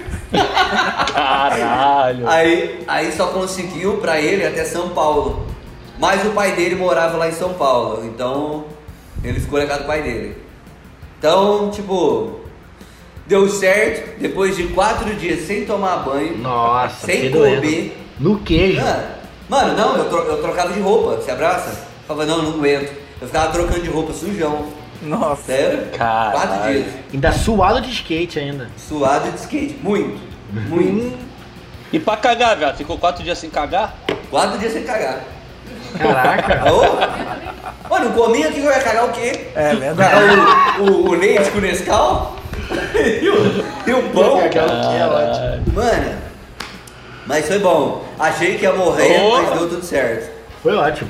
E: Caralho.
D: Aí, aí só conseguiu pra ele até São Paulo. Mas o pai dele morava lá em São Paulo, então ele ficou na casa do pai dele. Então, tipo, deu certo. Depois de quatro dias sem tomar banho,
C: Nossa,
D: sem
C: que doendo.
D: comer.
C: No queijo.
D: Ah, mano, não, eu, tro eu trocava de roupa, você abraça? Falava, não, não aguento. Eu ficava trocando de roupa sujão.
B: Nossa.
D: Sério?
E: Caralho.
D: Quatro dias.
C: Ainda suado de skate ainda.
D: Suado de skate. Muito. Muito.
E: E pra cagar, velho? Ficou quatro dias sem cagar?
D: Quatro dias sem cagar.
C: Caraca.
D: Ô, mano, não comia que eu ia cagar o quê?
B: É verdade.
D: Cagar o, o, o leite com o Nescau? e, o, e o pão?
E: Caralho.
D: Mano, mas foi bom. Achei que ia morrer,
E: Oh.
D: mas deu tudo certo.
C: Foi ótimo.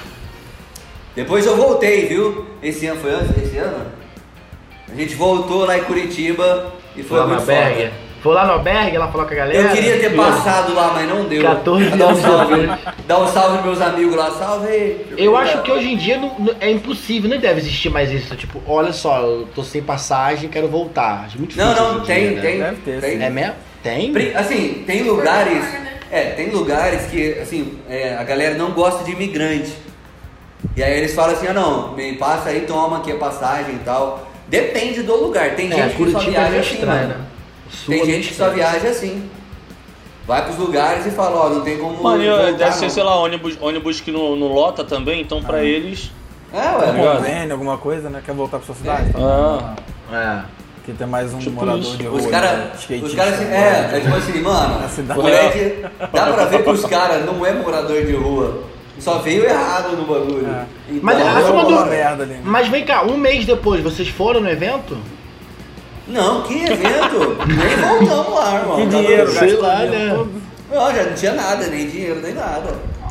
D: Depois eu voltei, viu? Esse ano foi antes? Esse ano? A gente voltou lá em Curitiba e foi
C: Foi lá no
D: muito
C: albergue.
D: foda.
C: Foi lá no albergue, ela falou com a galera.
D: Eu queria ter
C: Foi.
D: passado lá, mas não deu.
C: quatorze
D: Dá um
C: anos
D: salve.
C: depois.
D: Dá um salve pros meus amigos lá. Salve aí.
C: Eu acho que hoje em dia não- não- é impossível, não deve existir mais isso. Tipo, olha só, eu tô sem passagem, quero voltar. Acho muito
D: Não,
C: difícil
D: não,
C: hoje em
D: tem,
C: dia, né?
D: tem.
B: Deve ter,
D: tem.
C: É mesmo? Tem?
D: Pri- Assim, tem lugares. É, tem lugares que, assim, é, a galera não gosta de imigrante. E aí eles falam assim, ah não, me passa aí, toma aqui a passagem e tal. Depende do lugar. Tem
C: É,
D: gente que só
C: Curitiba é
D: viaja
C: meio
D: assim,
C: estranho,
D: mano.
C: né? O Sul
D: Tem
C: é meio
D: gente que só
C: estranho.
D: viaja assim. Vai pros lugares e fala, ó, não tem como
E: Mano, eu-
D: voltar,
E: deve ser,
D: não.
E: sei lá, ônibus, ônibus que não, não lota também, então pra eles.
D: É,
B: Um
D: ué.
E: ligado?
B: convênio, alguma coisa, né? Quer voltar pra sua cidade?
E: Ah.
C: É.
B: Que tem mais um
E: Tipo
B: morador
E: isso.
B: de rua.
D: Os
B: né?
D: caras, os
B: Skatista.
D: caras, assim, é, é tipo assim, mano,
B: Na cidade.
D: o moleque, dá pra ver que os caras não é morador de rua, só veio errado no bagulho.
B: É.
D: Então,
C: Mas
B: Deu
C: essa é uma
B: uma
C: dúvida.
B: merda ali.
C: Mas vem cá, um mês depois, vocês foram no evento?
D: não, que evento? Nem voltamos lá, irmão.
B: Que
D: Tá
B: dinheiro,
D: doido?
C: Sei
B: gastou
C: lá,
B: dinheiro
C: né?
B: todo.
D: Não, já não tinha nada, nem dinheiro, nem nada.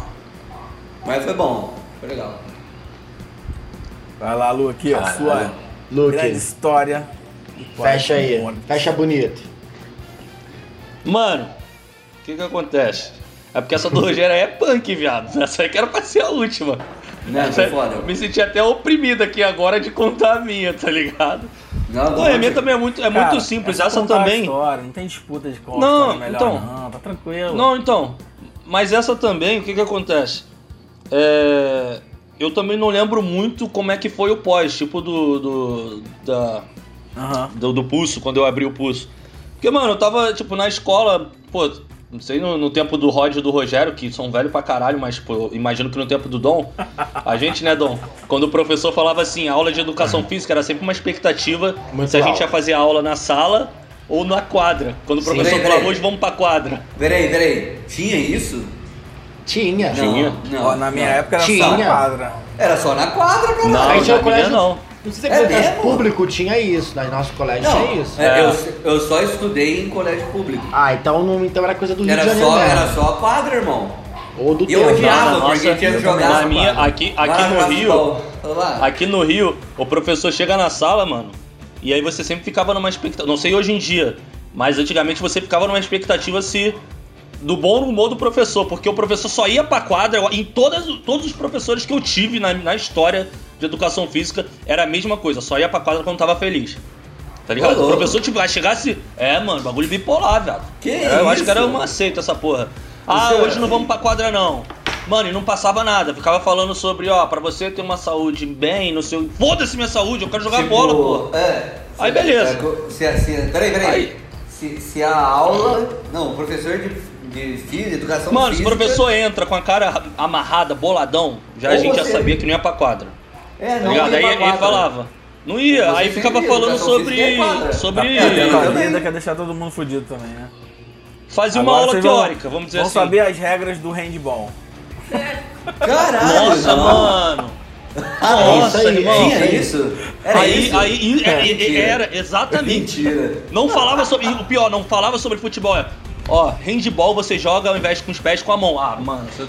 D: Mas foi bom, foi legal.
B: Vai lá, Lu, aqui, ó.
D: Caralho.
B: Sua
C: Luke,
B: grande história.
C: fecha aí. Fecha bonito.
E: Mano, o que que acontece? É porque essa do Rogério aí é punk, viado. Essa aí que era pra ser a última.
D: Não,
E: Essa-
D: foi foda.
E: Me senti até oprimido aqui agora de contar a minha, tá ligado?
D: Não,
E: Pô, a minha também é muito, é
B: Cara,
E: muito simples.
B: é só
E: Essa
B: contar a
E: também.
B: História, não tem disputa de qual
E: Não,
B: história é melhor,
E: então.
B: não. Tá tranquilo.
E: Não, então. Mas essa também, o que que acontece? É, eu também não lembro muito como é que foi o pós, tipo do do, da,
B: Aham.
E: do, do pulso, quando eu abri o pulso. Porque, mano, eu tava, tipo, na escola, pô, não sei no, no tempo do Rod e do Rogério, que são velhos pra caralho, mas, pô, eu imagino que no tempo do Dom, a gente, né, Dom, quando o professor falava assim, aula de educação física era sempre uma expectativa
C: Muito
E: se a gente
C: alto.
E: ia fazer a aula na sala ou na quadra. Quando o
C: Sim.
E: professor
D: Peraí,
E: falava,
D: peraí.
E: hoje vamos pra quadra.
D: Peraí, peraí, tinha isso?
C: Tinha.
D: Não,
E: Tinha.
D: não.
B: Ó, na minha
D: não.
B: época era só
C: Tinha.
B: na quadra.
D: Era só na quadra, cara.
E: Não,
C: Aí tinha
E: na
C: o colégio-
E: minha não.
C: Não sei se
D: É
C: é colégio
D: mesmo?
C: público tinha isso, mas nosso colégio
D: Não,
C: tinha isso.
D: é,
E: É.
D: Eu, eu só estudei em colégio público.
C: Ah, então, não, então era coisa do Rio
D: Era
C: de Janeiro
D: só,
C: mesmo.
D: era só a quadra, irmão.
C: Ou do
D: E eu
C: tempo.
D: odiava,
E: Não, na
D: porque
E: nossa-
D: tinha que
B: eu
D: jogar.
B: também,
E: Na minha, aqui, aqui
D: Lá
E: no
D: jogar
E: Rio,
D: futebol. Lá.
E: aqui no Rio, o professor chega na sala, mano, E aí você sempre ficava numa expectativa, não sei hoje em dia, mas antigamente você ficava numa expectativa se do bom humor do professor, porque o professor só ia pra quadra, em todas, todos os professores que eu tive na, na história de educação física, era a mesma coisa, só ia pra quadra quando tava feliz. Tá ligado?
D: Ô,
E: o professor tipo, chegasse, é mano, bagulho bipolar, velho.
D: Que
E: é, eu acho que era
D: isso?
E: uma seita essa porra. Ah,
D: Isso é-
E: hoje não vamos pra quadra não. Mano, e não passava nada, ficava falando sobre, ó, pra você ter uma saúde bem, no seu. Foda-se minha saúde, eu quero jogar
D: Tipo,
E: bola, porra.
D: É.
E: Aí beleza.
D: É, se, a- se, peraí, peraí.
E: Aí.
D: Se, se a aula. Não, o professor de, de física, de educação
E: Mano, se
D: física.
E: o professor entra com a cara amarrada, boladão, já a
D: Ou
E: gente já
D: você-
E: sabia que não ia pra quadra.
D: É,
E: Tá
D: não.
E: ligado?
D: ia
E: Aí
D: pra
E: ele
D: quadra.
E: falava. Não ia,
D: Você
E: aí ficava
D: sempre ia,
E: falando
D: educação
E: sobre.
D: física é quadra.
E: sobre.
B: É, a
D: também.
B: vida quer deixar todo mundo fudido também, né?
E: Fazia uma
B: Agora
E: aula
B: vocês vão-
E: teórica, vamos dizer
B: Vão
E: assim.
B: saber as regras do handball.
D: Caralho!
E: Nossa,
D: não.
E: mano.
C: Ah,
E: Nossa,
C: isso aí,
E: irmão.
C: é
D: Tinha isso? Era
E: Aí,
D: isso?
E: aí, e-
D: É,
E: é- é-
D: mentira.
E: era, exatamente.
D: Mentira.
E: Não falava sobre. E o pior, não falava sobre futebol. É, ó, handball você joga ao invés de com os pés com a mão. Ah, mano, você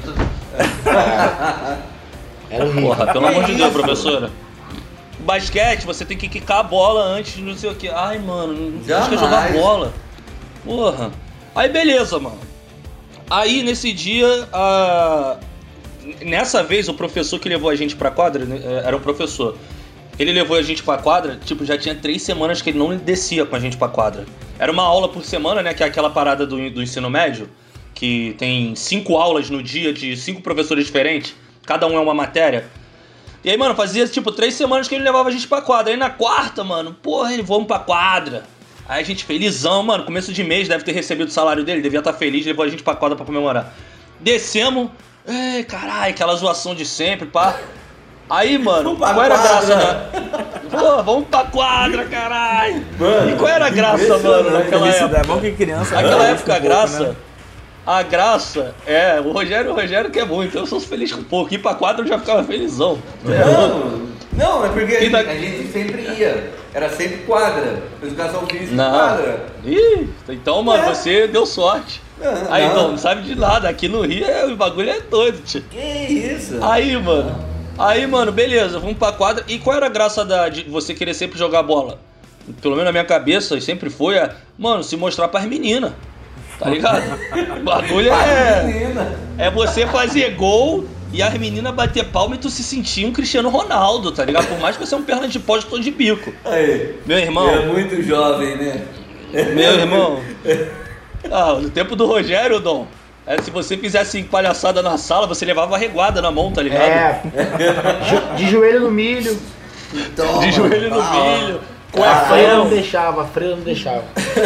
E: tá.
C: Era horrível.
E: Porra, pelo
D: Que
E: amor de Deus,
D: isso?
E: professora. Basquete, você tem que quicar a bola antes de não sei o que. Ai, mano, não
D: Jamais.
E: quer jogar bola. Porra. Aí beleza, mano. Aí nesse dia, a... nessa vez o professor que levou a gente pra quadra, né, era um professor. Ele levou a gente pra quadra, tipo, já tinha três semanas que ele não descia com a gente pra quadra. Era uma aula por semana, né, que é aquela parada do, do ensino médio, que tem cinco aulas no dia de cinco professores diferentes, cada um é uma matéria. E aí, mano, fazia tipo três semanas que ele levava a gente pra quadra. Aí na quarta, mano, porra, ele vamos pra quadra. Aí a gente felizão, mano, começo de mês, deve ter recebido o salário dele, devia estar feliz, levou a gente pra quadra pra comemorar. Descemos, ei, caralho, aquela zoação de sempre, pá. Aí, mano,
D: Vamos pra
E: qual era a
D: quadra.
E: graça, né? Pô, vamos pra quadra, caralho.
D: Mano,
E: E qual era a graça,
D: impressionante.
E: mano, naquela
B: Felicidade.
E: época?
B: É bom que criança.
E: Naquela
B: né,
E: época, a
B: um pouco,
E: graça,
B: né?
E: a graça é, o Rogério, o Rogério quer muito, eu sou feliz com pouco. Ir pra quadra eu já ficava felizão.
D: Não, não, é porque a
E: E
D: gente,
E: da-
D: a gente sempre ia. Era sempre quadra. Educação física
E: Não.
D: quadra.
E: Ih, então, mano,
D: É.
E: você deu sorte.
D: Não,
E: Aí,
D: não.
E: não, não sabe de nada. Aqui no Rio é- o bagulho é doido, tio.
D: Que isso?
E: Aí, mano. Aí, mano, beleza, vamos pra quadra. E qual era a graça da, de você querer sempre jogar bola? Pelo menos na minha cabeça, sempre foi, é, mano, se mostrar pras meninas. Tá ligado? O bagulho é.
D: Menina.
E: É você fazer gol e as meninas bater palma e tu se sentir um Cristiano Ronaldo, tá ligado? Por mais que você é um perna de pau de todo de bico.
D: Aí.
E: Meu irmão.
D: É muito jovem, né?
E: Meu irmão. Ah, no tempo do Rogério, Dom. É, se você fizesse palhaçada na sala, você levava a reguada na mão, tá ligado?
C: É. Jo- De joelho no milho.
D: Toma,
E: De joelho no
D: pau.
E: milho.
C: A freira não
E: Cuecão.
C: deixava, a freira não deixava.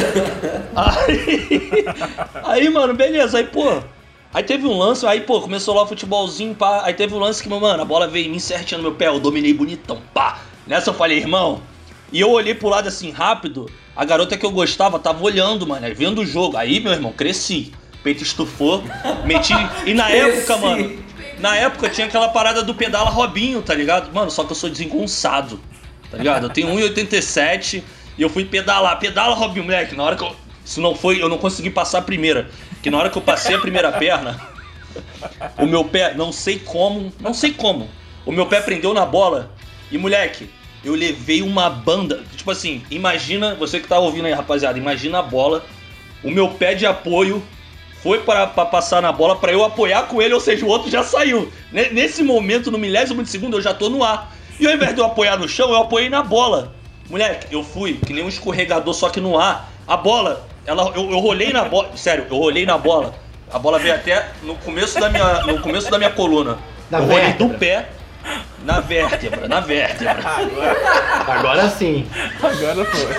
E: Aí, aí, mano, beleza. Aí, pô. Aí teve um lance, aí, pô, começou lá o futebolzinho, pá. Aí teve um lance que, mano, a bola veio em mim certinho no meu pé, eu dominei bonitão, pá. Nessa eu falei, irmão. E eu olhei pro lado assim, rápido. A garota que eu gostava tava olhando, mano, aí vendo o jogo. Aí, meu irmão, cresci. Peito estufou, meti. E na época,
D: Cresci.
E: mano, na época tinha aquela parada do pedala Robinho, tá ligado? Mano, só que eu sou desengonçado, tá ligado? Eu tenho um e oitenta e sete e eu fui pedalar. Pedala Robinho, moleque. Na hora que eu. Isso não foi. Eu não consegui passar a primeira. Que na hora que eu passei a primeira perna, o meu pé, não sei como, não sei como. O meu pé prendeu na bola. E, moleque, eu levei uma banda. Tipo assim, imagina, você que tá ouvindo aí, rapaziada, imagina a bola. O meu pé de apoio foi para pra passar na bola pra eu apoiar com ele, ou seja, o outro já saiu. Ne- Nesse momento, no milésimo de segundo, eu já tô no ar. E ao invés de eu apoiar no chão, eu apoiei na bola. Moleque, eu fui que nem um escorregador, só que no ar. A bola, ela, eu, eu rolei na bola. Sério, eu rolei na bola. A bola veio até no começo da minha, no começo da minha coluna.
C: Na
E: eu rolei
C: vértebra.
E: do pé na vértebra, na vértebra.
C: Agora sim.
B: Agora foi.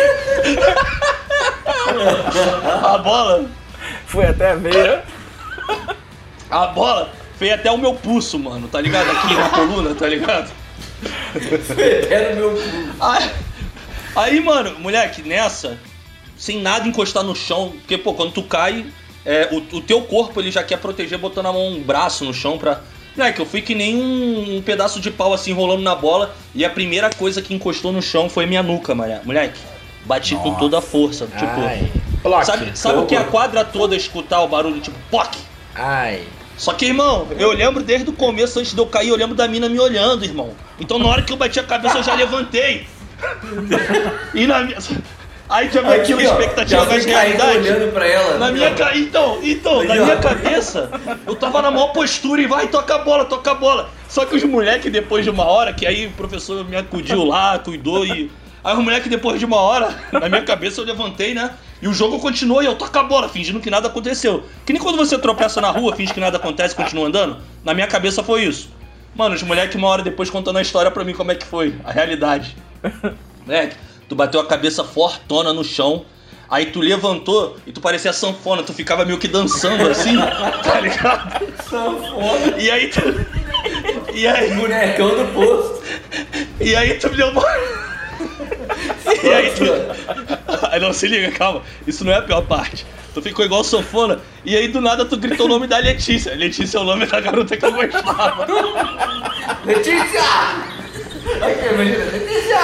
E: A bola,
B: Foi até a veia.
E: a bola veio até o meu pulso, mano, tá ligado? Aqui na coluna, tá ligado?
D: Era o meu cu.
E: Aí, aí, mano, moleque, nessa, sem nada encostar no chão, porque, pô, quando tu cai, é, o, o teu corpo ele já quer proteger botando a mão, um braço no chão pra. Moleque, eu fui que nem um, um pedaço de pau assim rolando na bola e a primeira coisa que encostou no chão foi minha nuca, mané. Moleque, bati com
B: Nossa.
E: toda a força. Tipo,
C: Ai. Bloque.
E: sabe, sabe o que é a quadra toda escutar o barulho, tipo, poc?
C: Ai.
E: Só que, irmão, eu lembro desde o começo, antes de eu cair, eu lembro da mina me olhando, irmão. Então na hora que eu bati a cabeça eu já levantei. E na minha... Aí já veio
D: Aqui,
E: aquela
D: ó,
E: expectativa
D: já
E: mais
D: fui caindo
E: realidade.
D: olhando pra ela.
E: Na minha ca... Então, então, na
D: Aí, ó.
E: minha cabeça, eu tava na maior postura e vai, toca a bola, toca a bola. Só que os moleques, depois de uma hora, que aí o professor me acudiu lá, cuidou e... Aí os moleques, depois de uma hora, na minha cabeça eu levantei, né? E o jogo continuou e eu toco a bola, fingindo que nada aconteceu. Que nem quando você tropeça na rua, finge que nada acontece e continua andando. Na minha cabeça foi isso. Mano, os moleques uma hora depois contando a história pra mim como é que foi, a realidade. Moleque, tu bateu a cabeça fortona no chão. Aí tu levantou e tu parecia sanfona, tu ficava meio que dançando assim, tá ligado?
D: Sanfona.
E: E aí tu... E aí...
D: Bonecão do posto.
E: E aí tu me deu uma... E aí tu... Aí não, se liga, calma. Isso não é a pior parte. Tu ficou igual sanfona e aí do nada tu gritou o nome da Letícia. Letícia é o nome da garota que eu gostava.
D: Letícia! Aqui, imagina, Letícia!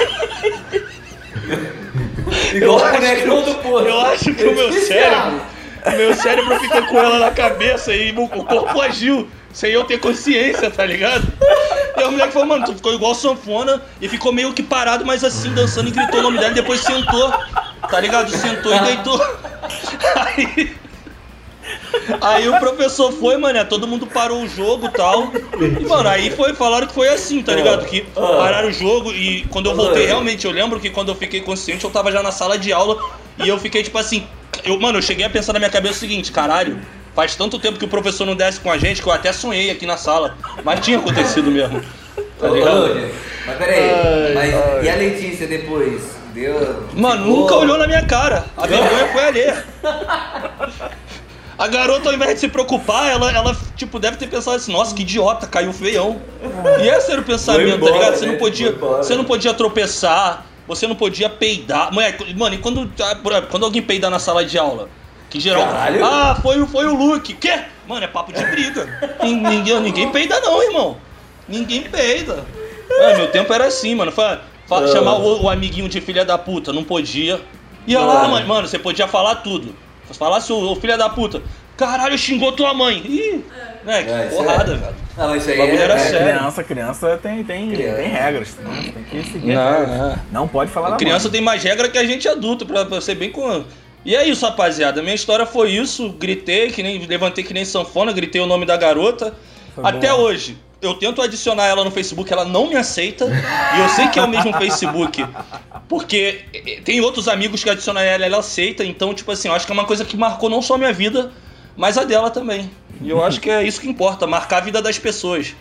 D: Igual o bonecão do posto.
E: Eu acho que o meu cérebro, o meu cérebro ficou com ela na cabeça e o corpo agiu sem eu ter consciência, tá ligado? E a moleque falou, mano, tu ficou igual sanfona e ficou meio que parado, mas assim, dançando e gritou o nome dela e depois sentou, tá ligado? Sentou e deitou. Aí, aí o professor foi, mané, todo mundo parou o jogo e tal. E, mano, aí foi, falaram que foi assim, tá ligado? Que pararam o jogo e quando eu voltei, realmente, eu lembro que quando eu fiquei consciente, eu tava já na sala de aula e eu fiquei tipo assim, eu, mano, eu cheguei a pensar na minha cabeça o seguinte, caralho, faz tanto tempo que o professor não desce com a gente que eu até sonhei aqui na sala, mas tinha acontecido mesmo, tá ligado?
D: Ô, gente, mas peraí, ai, mas ai. E a Letícia depois? Deu...
E: Mano,
D: ficou...
E: nunca olhou na minha cara, a vergonha foi alheia. A garota, ao invés de se preocupar, ela, ela tipo, deve ter pensado assim, nossa, que idiota, caiu feião. E esse era o pensamento, embora, tá ligado? Você não podia, você não podia tropeçar, você não podia peidar. Mano, e quando, quando alguém peida na sala de aula? Que geral, caralho. Ah, foi, foi o Luke. Quê? Mano, é papo de briga. Ninguém, ninguém peida não, irmão. Ninguém peida. Ah, meu tempo era assim, mano. Fa, fa, chamar o, o amiguinho de filha da puta, não podia. Ia lá, mano, mano, você podia falar tudo. Se falasse o, o filho da puta, caralho, xingou tua mãe. Ih, né, que é, porrada, velho.
D: Não, isso aí
E: é, era
B: é,
E: sério.
B: Criança, criança tem, tem, tem regras, né? Tem que seguir.
E: Não, não.
B: Não pode falar nada.
E: Criança mãe. Tem mais regra que a gente adulto, pra, pra ser bem com... E é isso, rapaziada. Minha história foi isso. Gritei, que nem levantei que nem sanfona, gritei o nome da garota. Foi Até bom. Hoje, eu tento adicionar ela no Facebook, ela não me aceita. E eu sei que é o mesmo Facebook. Porque tem outros amigos que adicionam ela, ela aceita. Então, tipo assim, eu acho que é uma coisa que marcou não só a minha vida, mas a dela também. E eu acho que é isso que importa, marcar a vida das pessoas.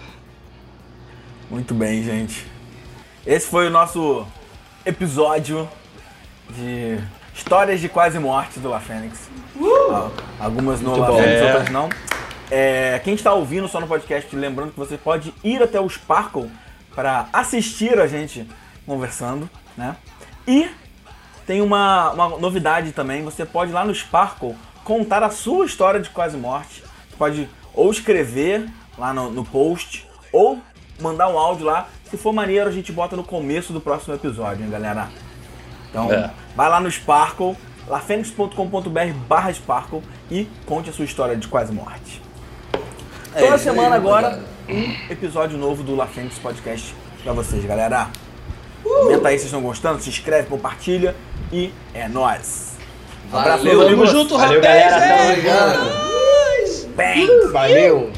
B: Muito bem, gente. Esse foi o nosso episódio de histórias de quase morte do La Fênix. Uh! Algumas no La Fênix, é. Outras não. É, quem está ouvindo só no podcast, lembrando que você pode ir até o Sparkle para assistir a gente conversando, né? E tem uma, uma novidade também, você pode ir lá no Sparkle contar a sua história de quase morte. Você pode ou escrever lá no, no post, ou mandar um áudio lá. Se for maneiro, a gente bota no começo do próximo episódio, hein, galera? Então, é. Vai lá no Sparkle, lafenix ponto com ponto br barra Sparkle e conte a sua história de quase morte. É, Toda semana aí, agora, um episódio novo do La Fênix Podcast pra vocês, galera. Uh! Comenta aí se vocês estão gostando, se inscreve, compartilha e é nóis. Um abraço,
E: Valeu, tamo junto,
C: Valeu,
E: rapaz!
C: galera, tamo ligado.
B: Bem!
C: Valeu!